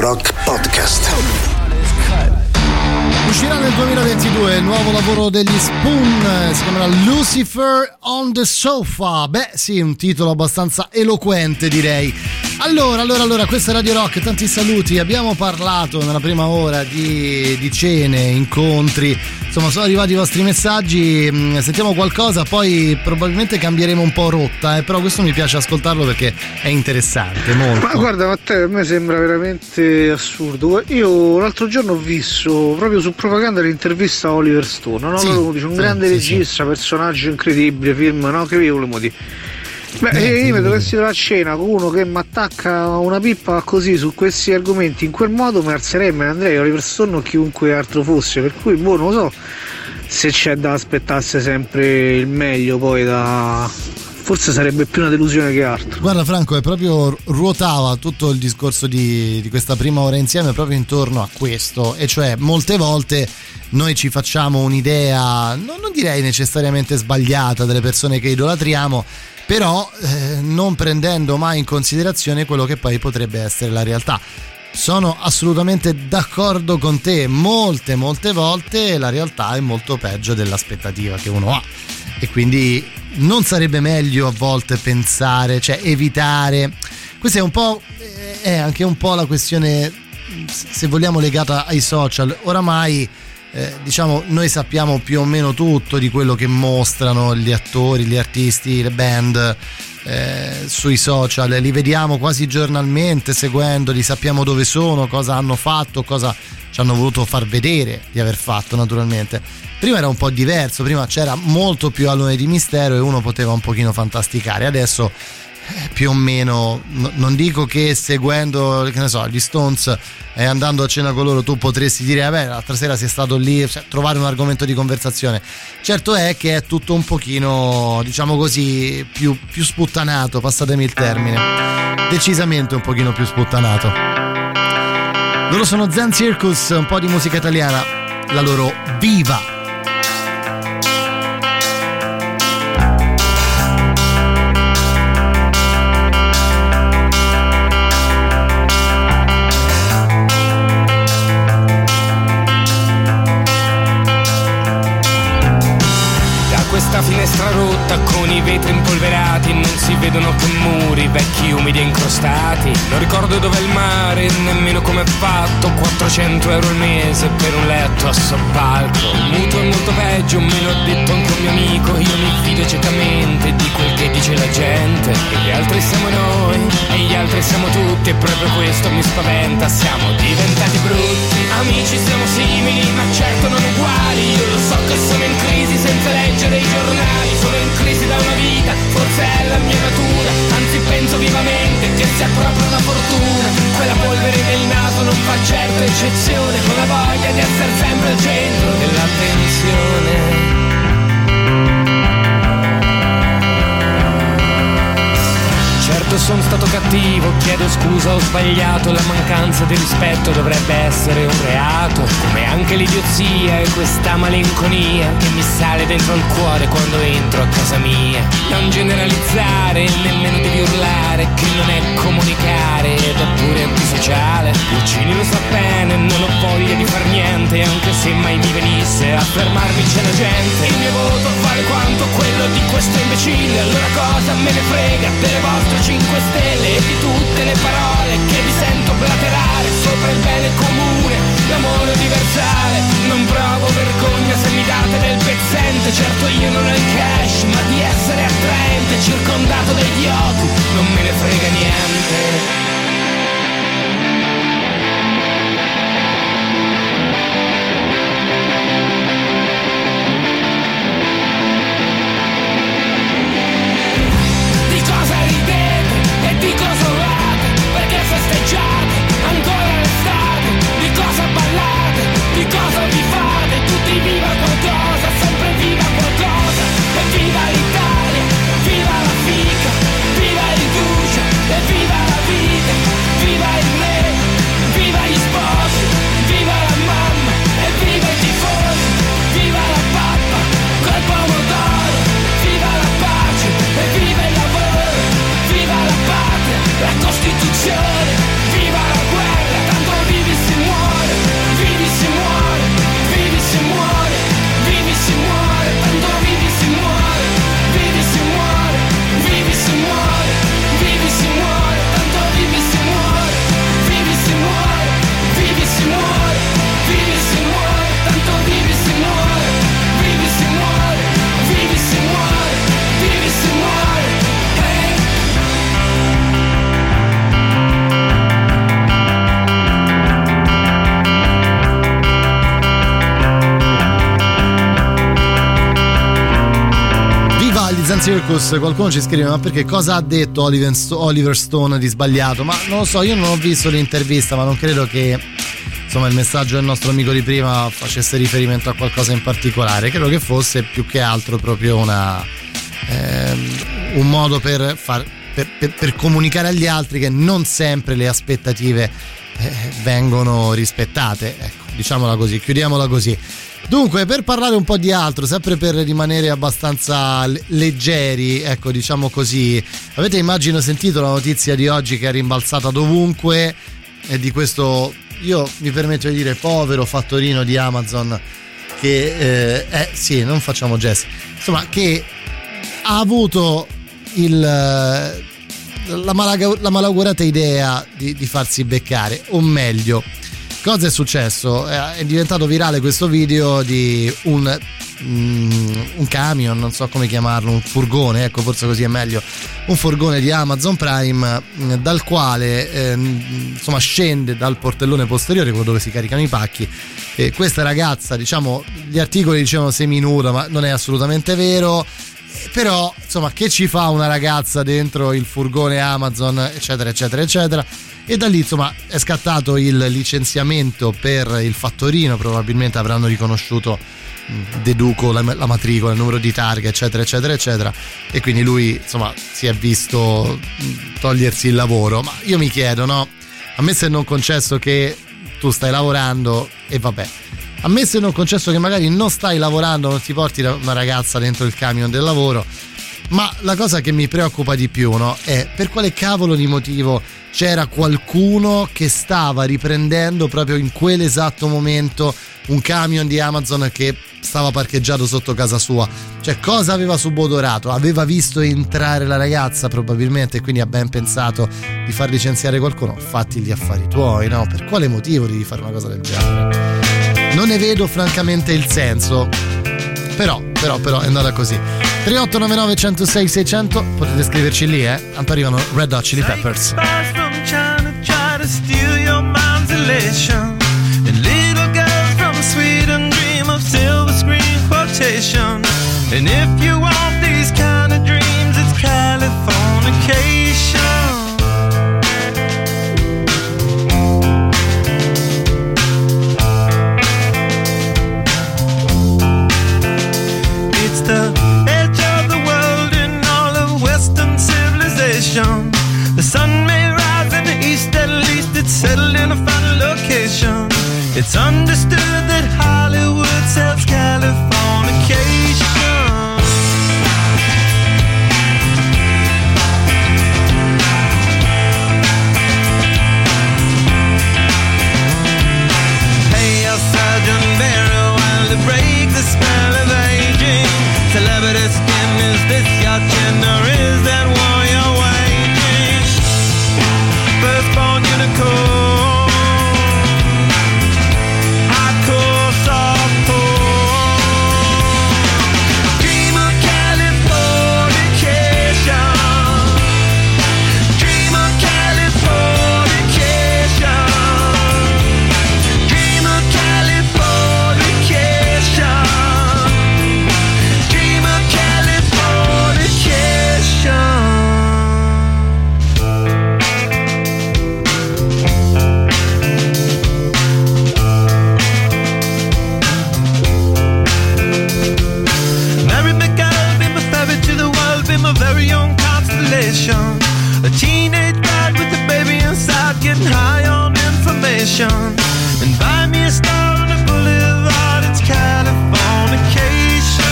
Rock Podcast.
Uscirà nel duemilaventidue il nuovo lavoro degli Spoon, si chiamerà Lucifer on the Sofa. Beh sì, un titolo abbastanza eloquente, direi. Allora, allora, allora, questa è Radio Rock, tanti saluti. Abbiamo parlato nella prima ora di, di cene, incontri, insomma sono arrivati i vostri messaggi. Sentiamo qualcosa, poi probabilmente cambieremo un po' rotta, eh, però questo mi piace ascoltarlo perché è interessante, molto.
Ma guarda Matteo, a me sembra veramente assurdo. Io l'altro giorno ho visto proprio su Propaganda l'intervista a Oliver Stone, no?
Sì,
Loro dice un
sì,
grande
sì,
regista,
sì.
personaggio incredibile, film, no? Che volevo dire. Beh,
Eh,
io mi
sì,
dovessi trovare a cena con uno che mi attacca una pippa così su questi argomenti in quel modo, mi alzerei e me ne andrei a Oliver Stone o chiunque altro fosse, per cui boh, non lo so se c'è da aspettarsi sempre il meglio poi da... forse sarebbe più una delusione che altro.
Guarda Franco, è proprio ruotava tutto il discorso di, di questa prima ora insieme proprio intorno a questo, e cioè molte volte noi ci facciamo un'idea, non, non direi necessariamente sbagliata, delle persone che idolatriamo, però eh, non prendendo mai in considerazione quello che poi potrebbe essere la realtà. Sono assolutamente d'accordo con te, molte molte volte la realtà è molto peggio dell'aspettativa che uno ha, e quindi non sarebbe meglio a volte pensare, cioè evitare. Questa è un po', è anche un po' la questione, se vogliamo, legata ai social. Oramai eh, diciamo noi sappiamo più o meno tutto di quello che mostrano gli attori, gli artisti, le band eh, sui social, li vediamo quasi giornalmente seguendoli, sappiamo dove sono, cosa hanno fatto, cosa ci hanno voluto far vedere di aver fatto. Naturalmente prima era un po' diverso, prima c'era molto più alone di mistero e uno poteva un pochino fantasticare. Adesso eh, più o meno, no, non dico che seguendo, che ne so, gli Stones e andando a cena con loro tu potresti dire vabbè l'altra sera sei stato lì, cioè, trovare un argomento di conversazione. Certo è che è tutto un pochino, diciamo così, più, più sputtanato, passatemi il termine, decisamente un pochino più sputtanato. Loro sono Zen Circus, un po' di musica italiana, la loro Viva.
Questa finestra rotta con i vetri impolverati, non si vedono che muri vecchi, umidi e incrostati. Non ricordo dov'è il mare, nemmeno come è fatto. Quattrocento euro al mese per un letto a soppalco. Il mutuo è molto peggio, me l'ha detto anche un mio amico. Io mi fido ciecamente di quel che dice la gente. E gli altri siamo noi, e gli altri siamo tutti, e proprio questo mi spaventa. Siamo diventati brutti, amici siamo simili, ma certo non uguali. Io lo so che sono in crisi senza leggere i giornali, sono in crisi da una vita, forse è la mia natura, anzi penso vivamente che sia proprio una fortuna. Quella polvere nel naso non fa certo eccezione, con la voglia di essere sempre al centro dell'attenzione. Certo sono stato cattivo, chiedo scusa, ho sbagliato. La mancanza di rispetto dovrebbe essere un reato, come anche l'idiozia e questa malinconia che mi sale dentro il cuore quando entro a casa mia. Non generalizzare, nemmeno devi urlare, che non è comunicare ed è pure antisociale. Puccini lo sa bene, non ho voglia di far niente, anche se mai mi venisse a fermarmi c'è la gente. Il mio voto vale quanto quello di questo imbecille, allora cosa me ne frega delle vostre cinque stelle e di tutte le parole che vi sento blaterare sopra il bene comune, l'amore universale. Non provo vergogna se mi date del pezzente, certo io non ho il cash, ma di essere attraente, circondato da idioti, non me ne frega niente. Di cosa urlate, perché festeggiate ancora l'estate, di cosa ballate, di cosa
Circus, qualcuno ci scrive: ma perché cosa ha detto Oliver Stone di sbagliato? Ma non lo so, io non ho visto l'intervista, ma non credo che insomma il messaggio del nostro amico di prima facesse riferimento a qualcosa in particolare. Credo che fosse più che altro proprio una ehm, un modo per, far, per, per, per comunicare agli altri che non sempre le aspettative eh, vengono rispettate, ecco, diciamola così, chiudiamola così. Dunque, per parlare un po' di altro, sempre per rimanere abbastanza leggeri, ecco, diciamo così, avete immagino sentito la notizia di oggi che è rimbalzata dovunque, e di questo, io mi permetto di dire, povero fattorino di Amazon che eh, eh sì, non facciamo gesti, insomma, che ha avuto il la, malaga, la malaugurata idea di, di farsi beccare, o meglio, cosa è successo? È diventato virale questo video di un, mm, un camion, non so come chiamarlo, un furgone, ecco, forse così è meglio, un furgone di Amazon Prime, mm, dal quale eh, insomma scende dal portellone posteriore, quello dove si caricano i pacchi, e questa ragazza, diciamo, gli articoli dicevano seminuda, ma non è assolutamente vero. Però insomma, che ci fa una ragazza dentro il furgone Amazon, eccetera eccetera eccetera, e da lì insomma è scattato il licenziamento per il fattorino. Probabilmente avranno riconosciuto, deduco, la, la matricola, il numero di targa, eccetera eccetera eccetera, e quindi lui insomma si è visto togliersi il lavoro. Ma io mi chiedo, no, a me se non concesso che tu stai lavorando, e vabbè, a me se non concesso che magari non stai lavorando, non ti porti una ragazza dentro il camion del lavoro, ma la cosa che mi preoccupa di più, no, è per quale cavolo di motivo c'era qualcuno che stava riprendendo proprio in quell'esatto momento un camion di Amazon che stava parcheggiato sotto casa sua. Cioè, cosa aveva subodorato? Aveva visto entrare la ragazza probabilmente, e quindi ha ben pensato di far licenziare qualcuno. Fatti gli affari tuoi, no? Per quale motivo devi fare una cosa del genere? Non ne vedo francamente il senso, però, però, però è andata così. tre otto nove nove uno zero sei sei zero zero, potete scriverci lì, eh? Tanto arrivano Red Hot Chili Peppers.
And if you want these kind of dreams, it's Californication. It's the edge of the world in all of Western civilization. The sun may rise in the east, at least it's settled in a final location. It's understood that Hollywood sells Californication. Pay a surgeon very well to break the spell of aging. Celebrity skin, is this your chin or is that war you're waging? Firstborn unicorn. A teenage bride with a baby inside, getting high on information. And buy me a star on the boulevard, it's Californication.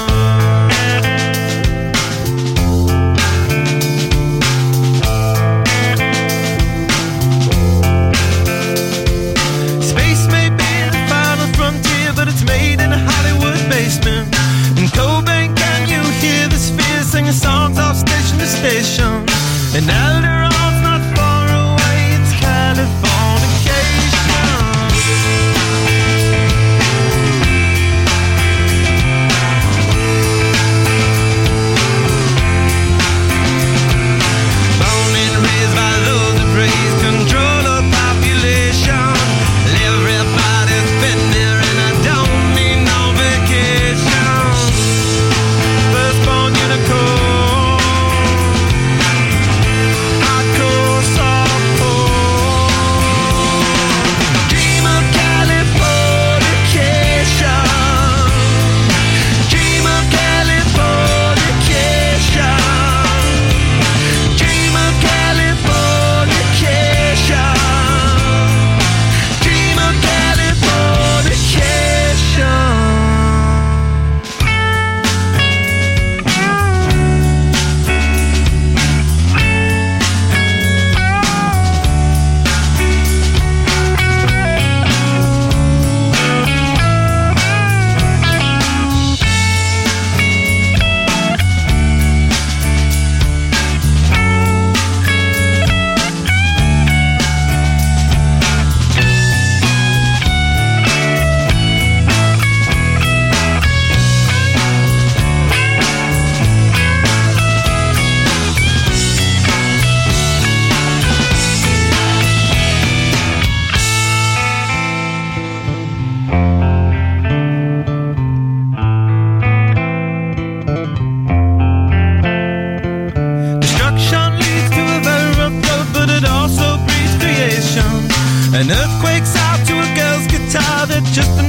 Space may be the final frontier, but it's made in a Hollywood basement. In Cobain, can you hear the spheres singing songs off station to station? And Alderon's not far away, it's Californication. Born and raised by those that praise control of population. Everybody's been there and I don't need no vacation. Firstborn unicorn.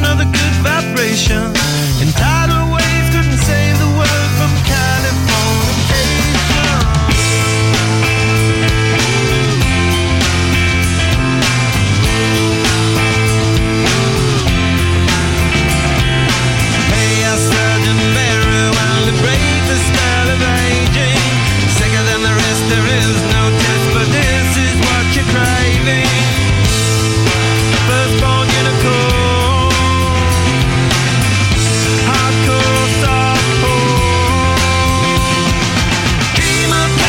another good vibration. And tidal waves couldn't save the world from Californication. Hey, I surgeon very well to break the spell of aging. Sicker than the rest, there is no test, but this is what you're craving. Firstborn unicorn, hardcore softcore. Dream of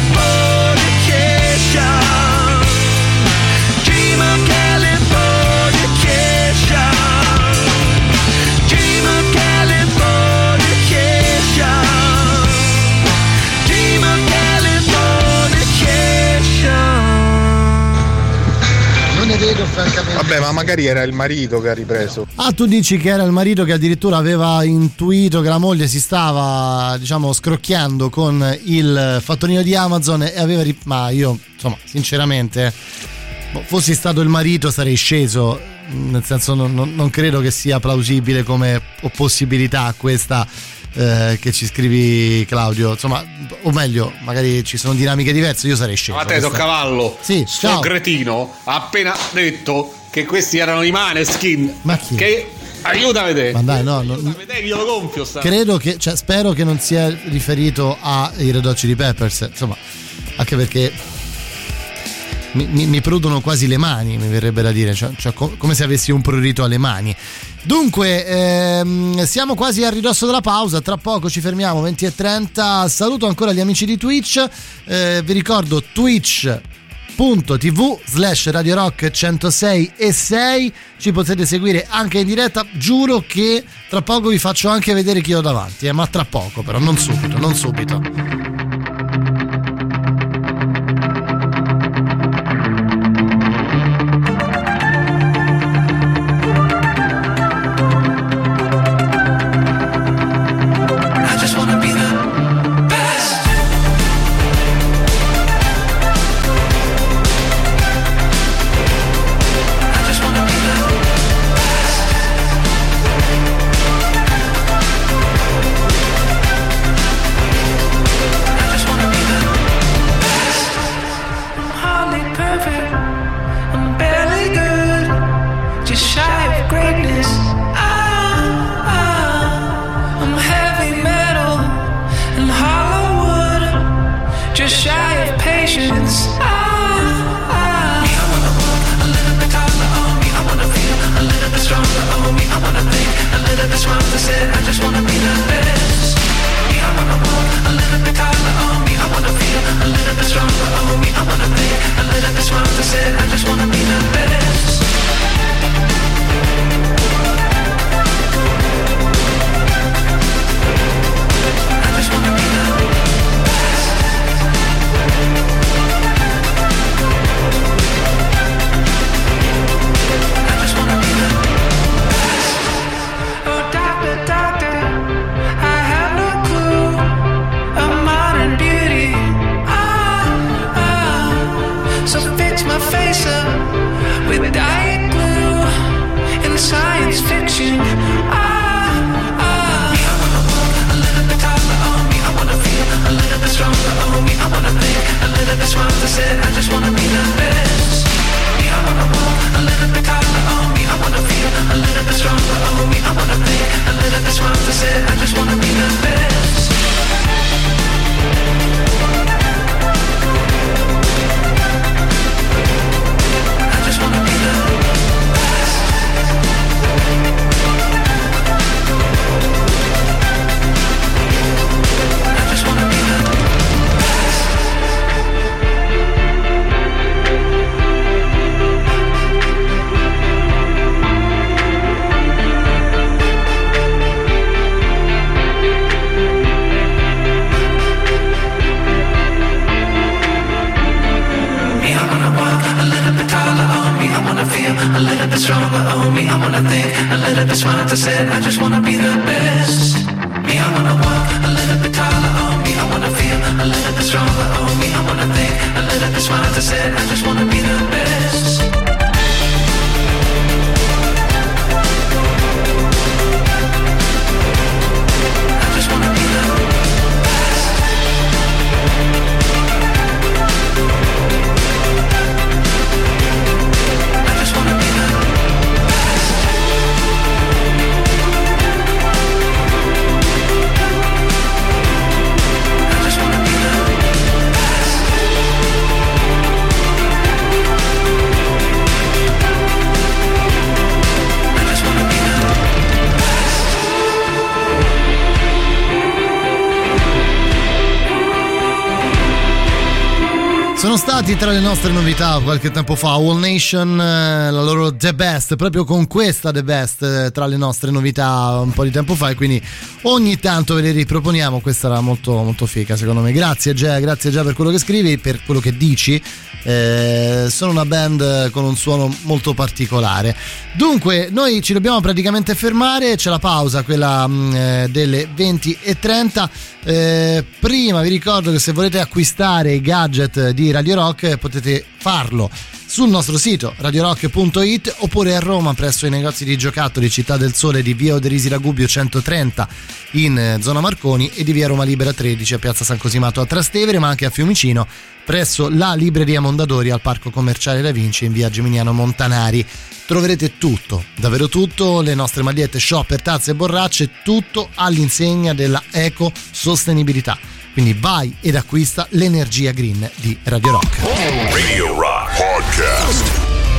Californication. Dream of Californication. Dream of Californication. Dream of Californication.
Non ne vedo francamente.
Vabbè, ma magari era il marito che ha ripreso.
Ah, tu dici che era il marito che addirittura aveva intuito che la moglie si stava, diciamo, scrocchiando con il fattorino di Amazon e aveva rip- ma io, insomma, sinceramente, boh, fossi stato il marito sarei sceso, nel senso non, non, non credo che sia plausibile come possibilità questa eh, che ci scrivi, Claudio. Insomma, o meglio, magari ci sono dinamiche diverse, io sarei sceso.
Ma te do cavallo.
Sì,
sto
ciao.
cretino ha appena detto che questi erano i Maneskin.
Ma chi?
Che aiuta a vedere.
Ma dai, no, non-
Vedete, io lo gonfio sta.
credo che, cioè, spero che non sia riferito ai Red Hot Chili Peppers, insomma, anche perché mi, mi, mi prudono quasi le mani, mi verrebbe da dire, cioè, cioè, co- come se avessi un prurito alle mani. Dunque, ehm, siamo quasi a ridosso della pausa, tra poco ci fermiamo, venti e trenta. Saluto ancora gli amici di Twitch, eh, vi ricordo twitch punto tv slash Radio Rock centosei e sei, ci potete seguire anche in diretta. Giuro che tra poco vi faccio anche vedere chi ho davanti, eh, ma tra poco, però non subito, non subito.
I just wanna be the best. I just wanna be the best. I just wanna be the best. I'm hardly perfect. I'm barely good. Just shy of greatness. Ah, ah. I'm heavy metal and hollow wood, just shy of patience. Ah, ah. Me, I wanna walk a little bit taller. Oh, me, I wanna feel a little bit stronger. Oh, me, I wanna think a little bit smarter. Said I just wanna be the best. Me, I wanna walk a little bit taller. Oh, me, I wanna feel a little bit stronger. Oh, me, I wanna think a little bit smarter. Said I just wanna be the best. I just wanna be the best. I just wanna be the best. Oh, doctor, doctor, I have no clue of modern beauty. Ah, ah. So fix my face up with diet glue in science fiction. Ah, ah. Me, I wanna walk a little bit taller. Oh, me, I wanna feel a little bit stronger. Oh, me, I wanna think a little bit smarter. Said I just wanna be the best. Me, I wanna walk a little bit taller. Oh, me, I wanna feel a little bit stronger. Oh, me, I wanna think a little bit smarter. Said I just wanna be the best. I just wanna be the best. I just wanna be the best. Me, I wanna walk a little bit taller. Oh, me, I wanna feel a little bit stronger. Oh, me, I wanna think a little bit smarter. Said I just wanna be the best. Me, I wanna walk a little bit taller. Oh, me, I wanna feel a little bit stronger. Oh, me, I wanna think a little bit smarter. Said I just wanna be the best.
Sono stati tra le nostre novità qualche tempo fa All Nation, la loro The Best, proprio con questa The Best tra le nostre novità un po' di tempo fa, e quindi ogni tanto ve le riproponiamo. Questa era molto molto figa secondo me. Grazie Gia, grazie Gia per quello che scrivi, per quello che dici. Eh, sono una band con un suono molto particolare. Dunque noi ci dobbiamo praticamente fermare, c'è la pausa, quella mh, delle venti e trenta. Eh, prima vi ricordo che se volete acquistare i gadget di Radio Rock potete farlo sul nostro sito radio rock punto it oppure a Roma presso i negozi di giocattoli Città del Sole di via Oderisi Ragubbio centotrenta in zona Marconi e di via Roma Libera tredici a piazza San Cosimato a Trastevere, ma anche a Fiumicino presso la libreria Mondadori al Parco Commerciale Da Vinci in via Geminiano Montanari. Troverete tutto, davvero tutto, le nostre magliette, shopper, tazze e borracce, tutto all'insegna della ecosostenibilità. Quindi vai ed acquista l'energia green di Radio Rock.
Radio Rock Podcast.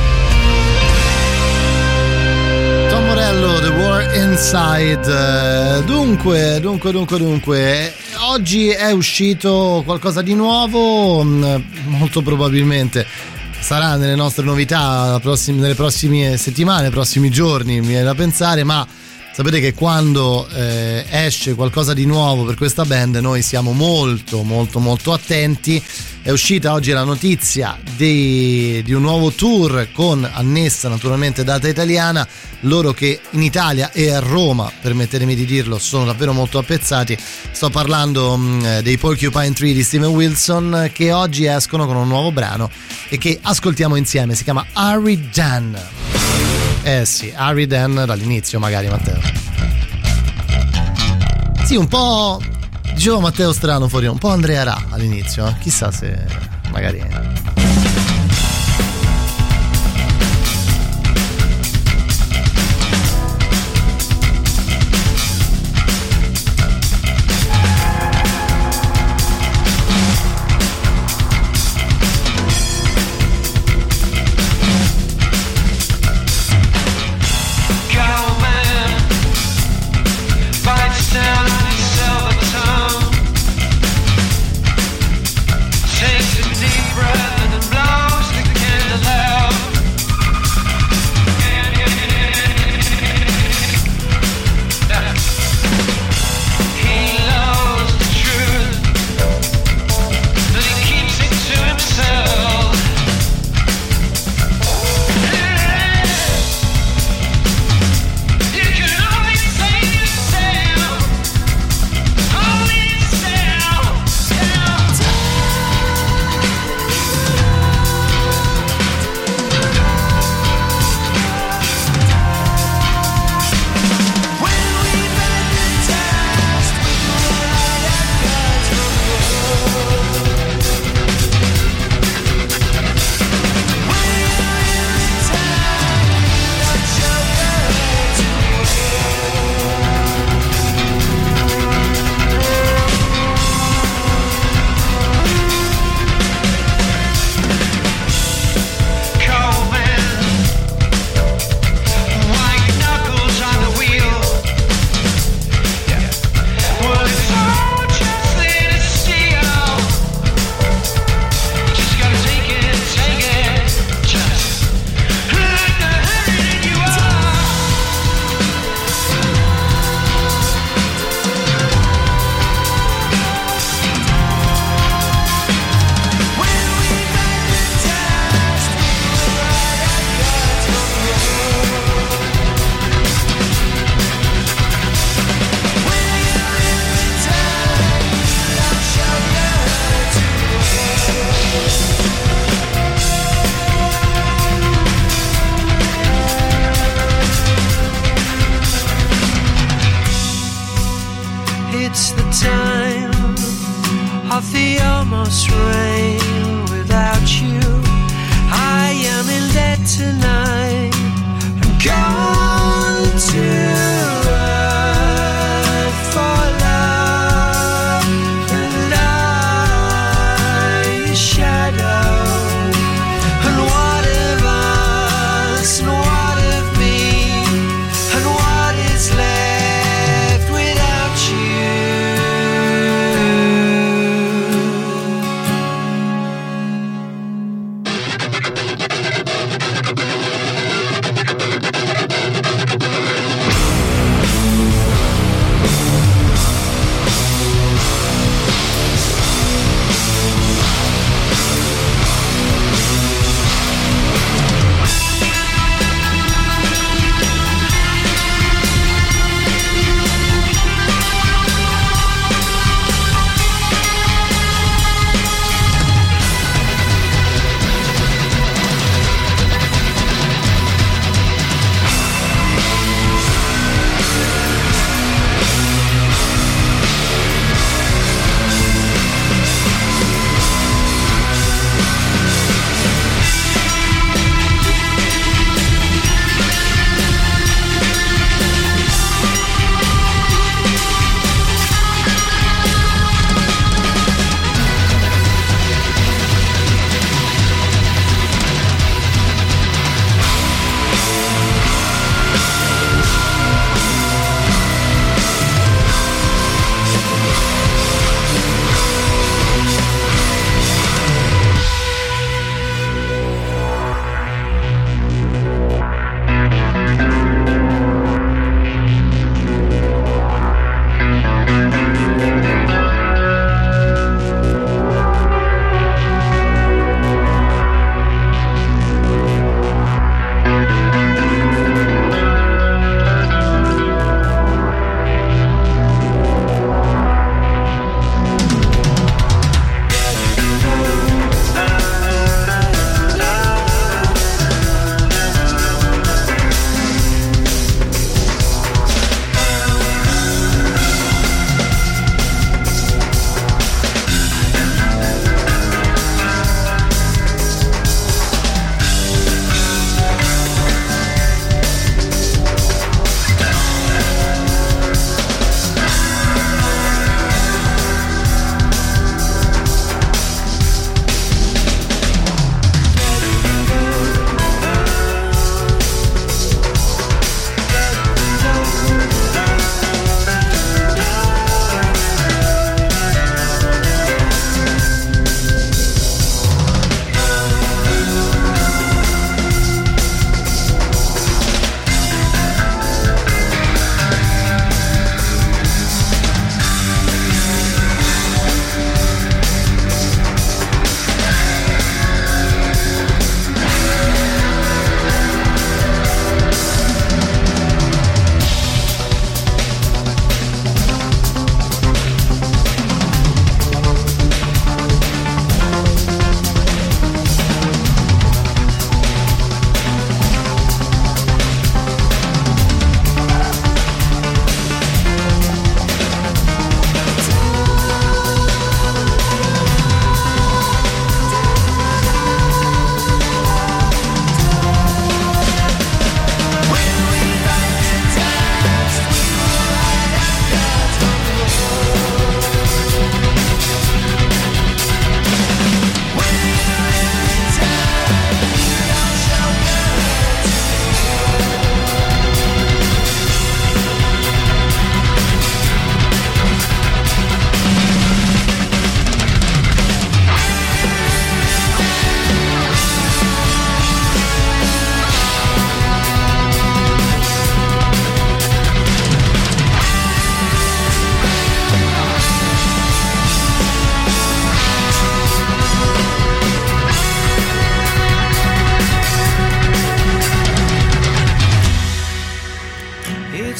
Tom Morello, The War Inside. Dunque, dunque, dunque, dunque, oggi è uscito qualcosa di nuovo, molto probabilmente sarà nelle nostre novità prossime, nelle prossime settimane, prossimi giorni, mi viene da pensare, ma sapete che quando eh, esce qualcosa di nuovo per questa band noi siamo molto molto molto attenti. È uscita oggi la notizia di, di un nuovo tour con annessa naturalmente data italiana, loro che in Italia e a Roma, permettetemi di dirlo, sono davvero molto appezzati. Sto parlando mh, dei Porcupine Tree di Steven Wilson, che oggi escono con un nuovo brano e che ascoltiamo insieme, si chiama Harry Dan. Eh sì, Harry Dan dall'inizio magari, Matteo. Sì, un po', dicevo Matteo strano fuori, un po' Andrea Ra all'inizio, eh? Chissà se magari...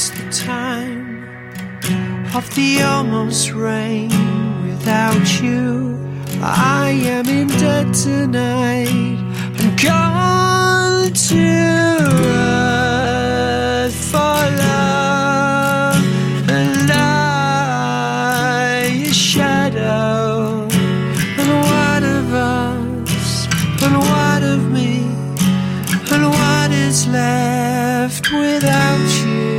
it's the time of the almost rain. Without you, I am in debt tonight. I'm gone to earth for love and lie a shadow. And what of us? And what of me? And what is left without you?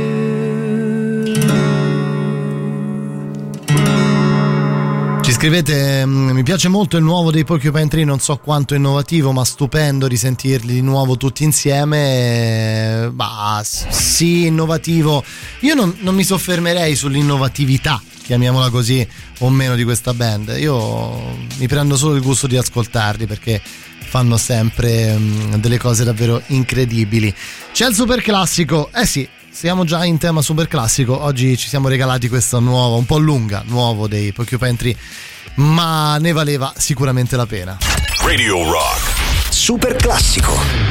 Scrivete, mi piace molto il nuovo dei Porcupine Tree, non so quanto innovativo, ma stupendo risentirli di nuovo tutti insieme. Bah, sì, innovativo. Io non, non mi soffermerei sull'innovatività, chiamiamola così, o meno di questa band. Io mi prendo solo il gusto di ascoltarli perché fanno sempre um, delle cose davvero incredibili. C'è il super classico, eh sì, siamo già in tema super classico. Oggi ci siamo regalati questa nuova, un po' lunga, nuovo dei Porcupine Tree, ma ne valeva sicuramente la pena.
Radio Rock
Super classico.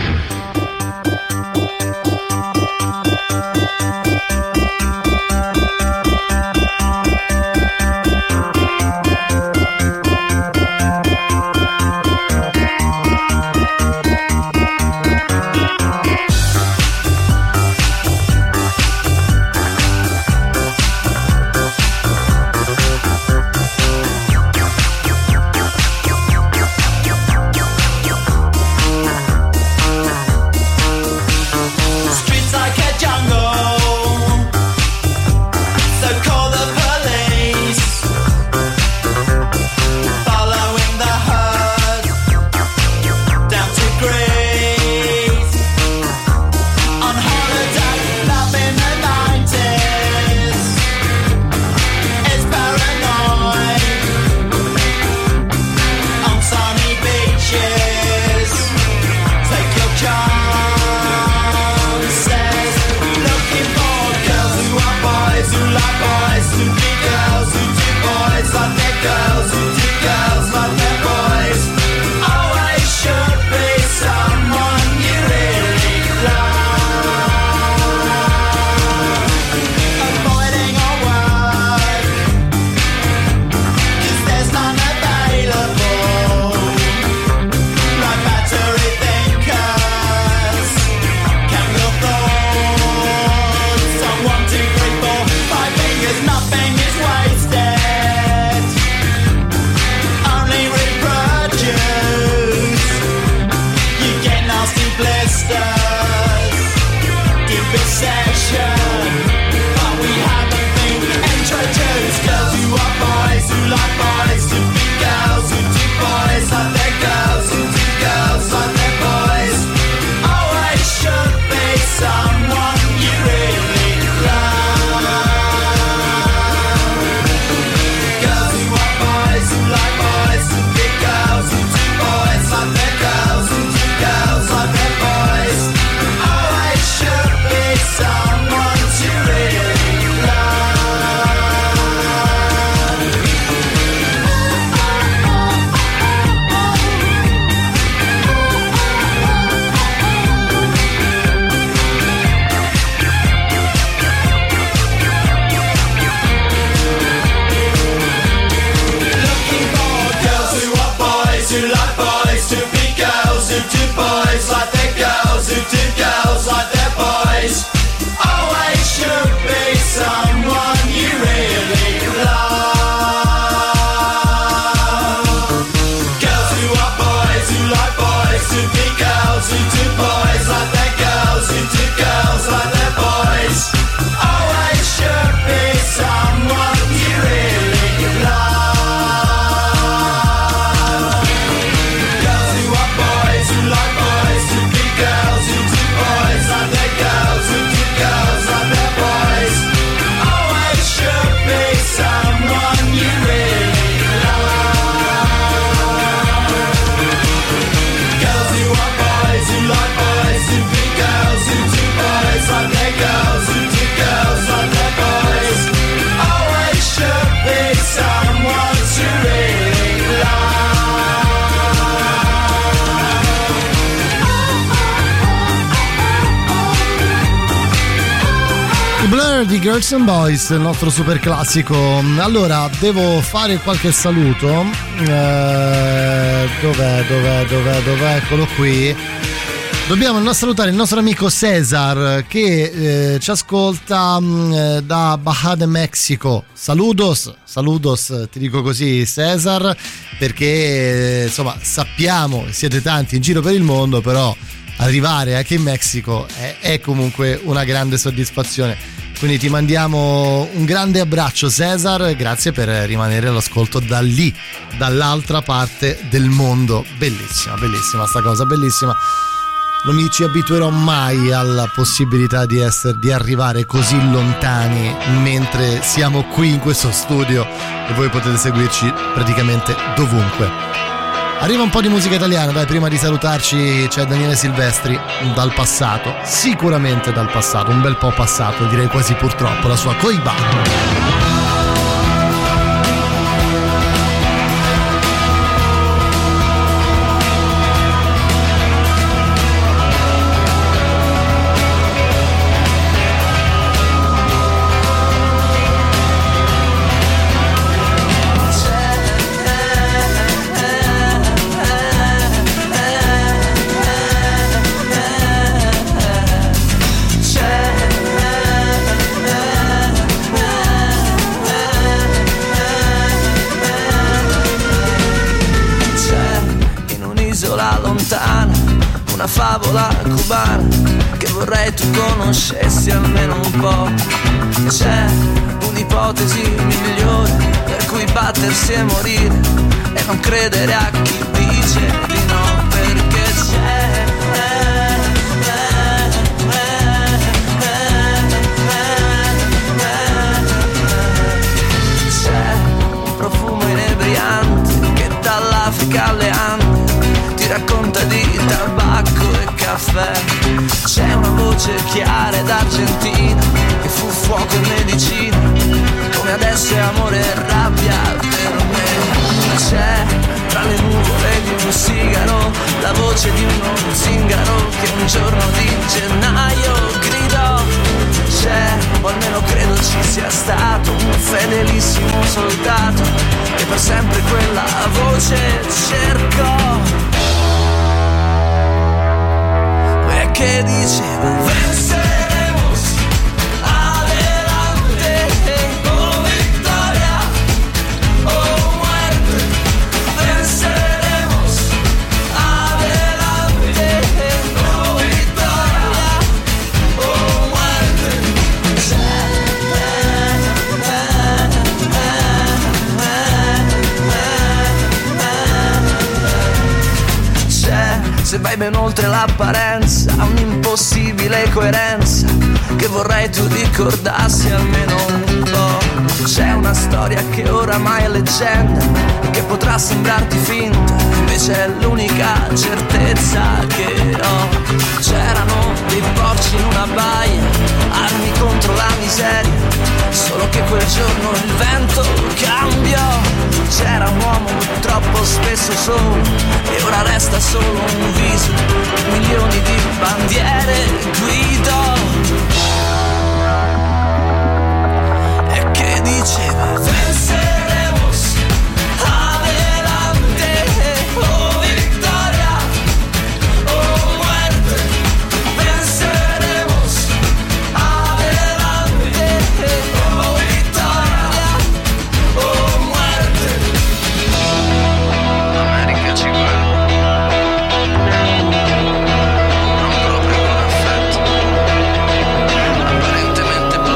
Nothing
di Girls and Boys, il nostro super classico. Allora, devo fare qualche saluto. Eh, dov'è, dov'è, dov'è, dov'è? Eccolo qui. Dobbiamo salutare il nostro amico Cesar che eh, ci ascolta mh, da Baja de Mexico. Saludos, saludos, ti dico così Cesar, perché insomma sappiamo siete tanti in giro per il mondo, però arrivare anche in Messico è, è comunque una grande soddisfazione. Quindi ti mandiamo un grande abbraccio Cesar, grazie per rimanere all'ascolto da lì, dall'altra parte del mondo. Bellissima, bellissima sta cosa, bellissima. Non mi ci abituerò mai alla possibilità di essere, di arrivare così lontani mentre siamo qui in questo studio e voi potete seguirci praticamente dovunque. Arriva un po' di musica italiana, dai, prima di salutarci c'è Daniele Silvestri dal passato, sicuramente dal passato, un bel po' passato, direi quasi purtroppo, la sua Coiba.
Una favola cubana che vorrei tu conoscessi almeno un po'. C'è un'ipotesi migliore per cui battersi e morire e non credere a chi dice di no, perché c'è c'è un profumo inebriante che dall'Africa alle Ande ti racconta di tabacco e caffè. C'è una voce chiara ed argentina che fu fuoco e medicina, come adesso è amore e rabbia per me. C'è tra le nuvole di un sigaro la voce di uno zingaro che un giorno di gennaio gridò. C'è, o almeno credo ci sia stato, un fedelissimo soldato che per sempre quella voce cercò e che diceva venceremos adelante, oh victoria, oh muerte, venceremos adelante, oh victoria, oh muerte. C'è, se vai ben oltre l'apparenza, un'impossibile coerenza che vorrei tu ricordassi almeno un po'. C'è una storia che oramai è leggenda, che potrà sembrarti finta, invece è l'unica certezza che ho. C'erano dei porci in una baia, armi contro la miseria, solo che quel giorno il vento cambiò. C'era un uomo troppo spesso solo e ora resta solo un viso, milioni di bandiere guidò e che diceva venceremos adelante, oh victoria, oh muerte, venceremos adelante, oh victoria, oh muerte. L'America ci guarda. Apparentemente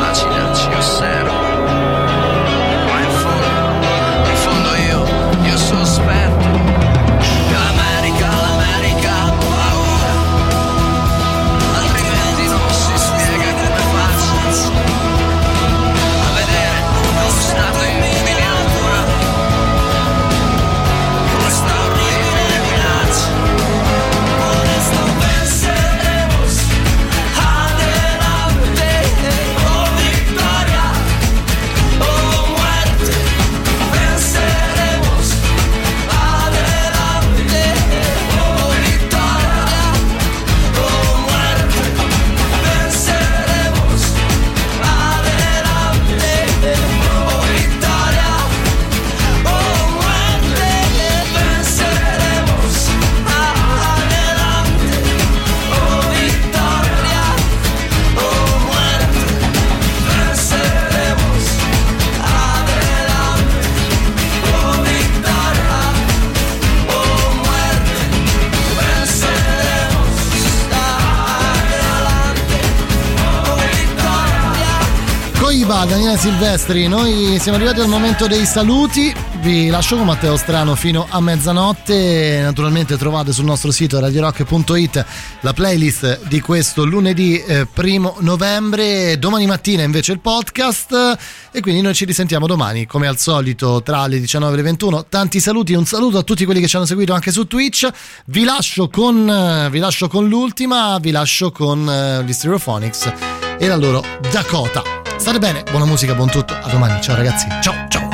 Coiba, Daniela Silvestri. Noi siamo arrivati al momento dei saluti. Vi lascio con Matteo Strano fino a mezzanotte. Naturalmente trovate sul nostro sito radio rock punto it la playlist di questo lunedì eh, primo novembre. Domani mattina invece il podcast, e quindi noi ci risentiamo domani come al solito tra le diciannove e le ventuno. Tanti saluti e un saluto a tutti quelli che ci hanno seguito anche su Twitch. Vi lascio con, vi lascio con l'ultima, vi lascio con uh, gli Stereophonics e la loro Dakota. State bene, buona musica, buon tutto, a domani, ciao ragazzi, ciao ciao.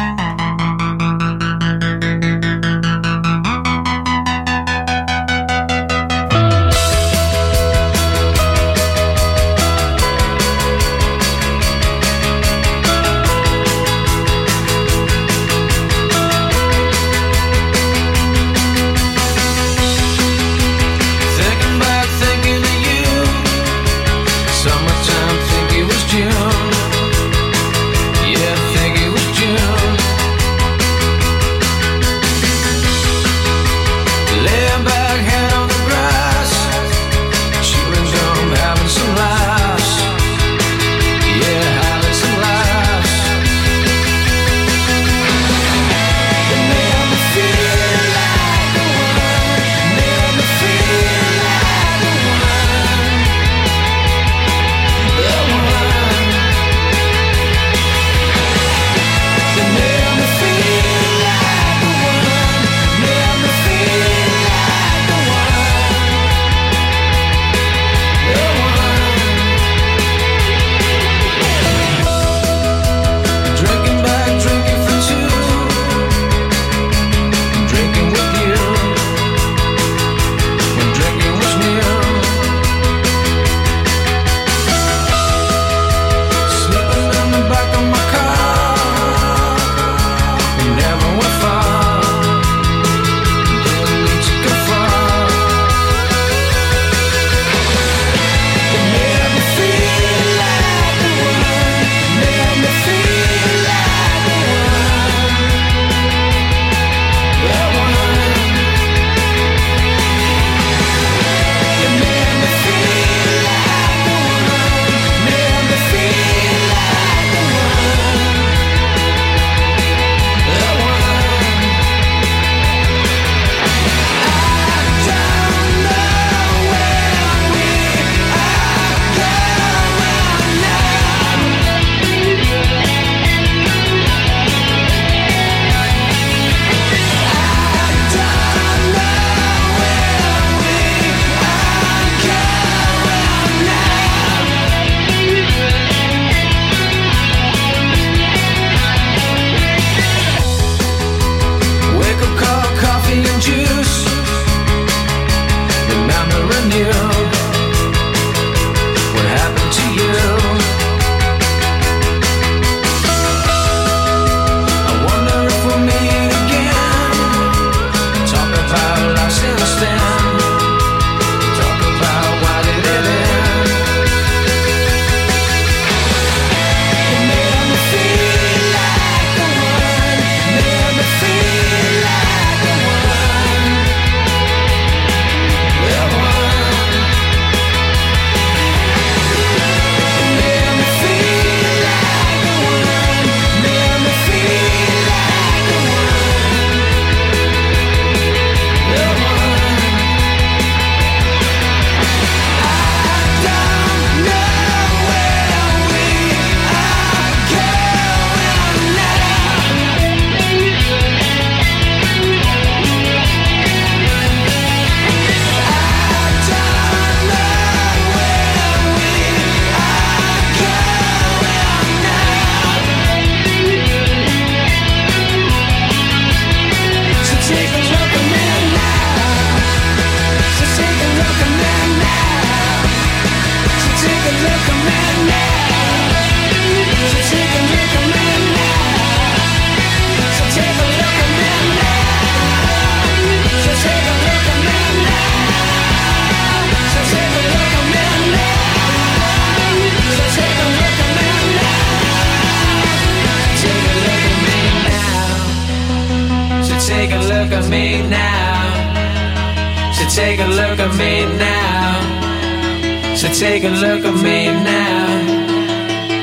take a look at me now. So take a look at me now. So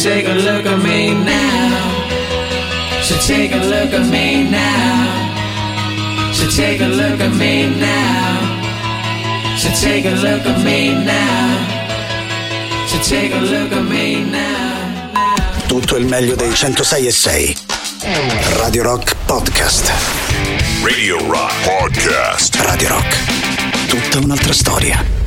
take a look at me now. So take a look at me now. So take a look at me now. So take a look at me now. So take a look at me now.
Tutto il meglio dei centosei e sei. Radio Rock Podcast.
Radio Rock Podcast.
Radio Rock. Tutta un'altra storia.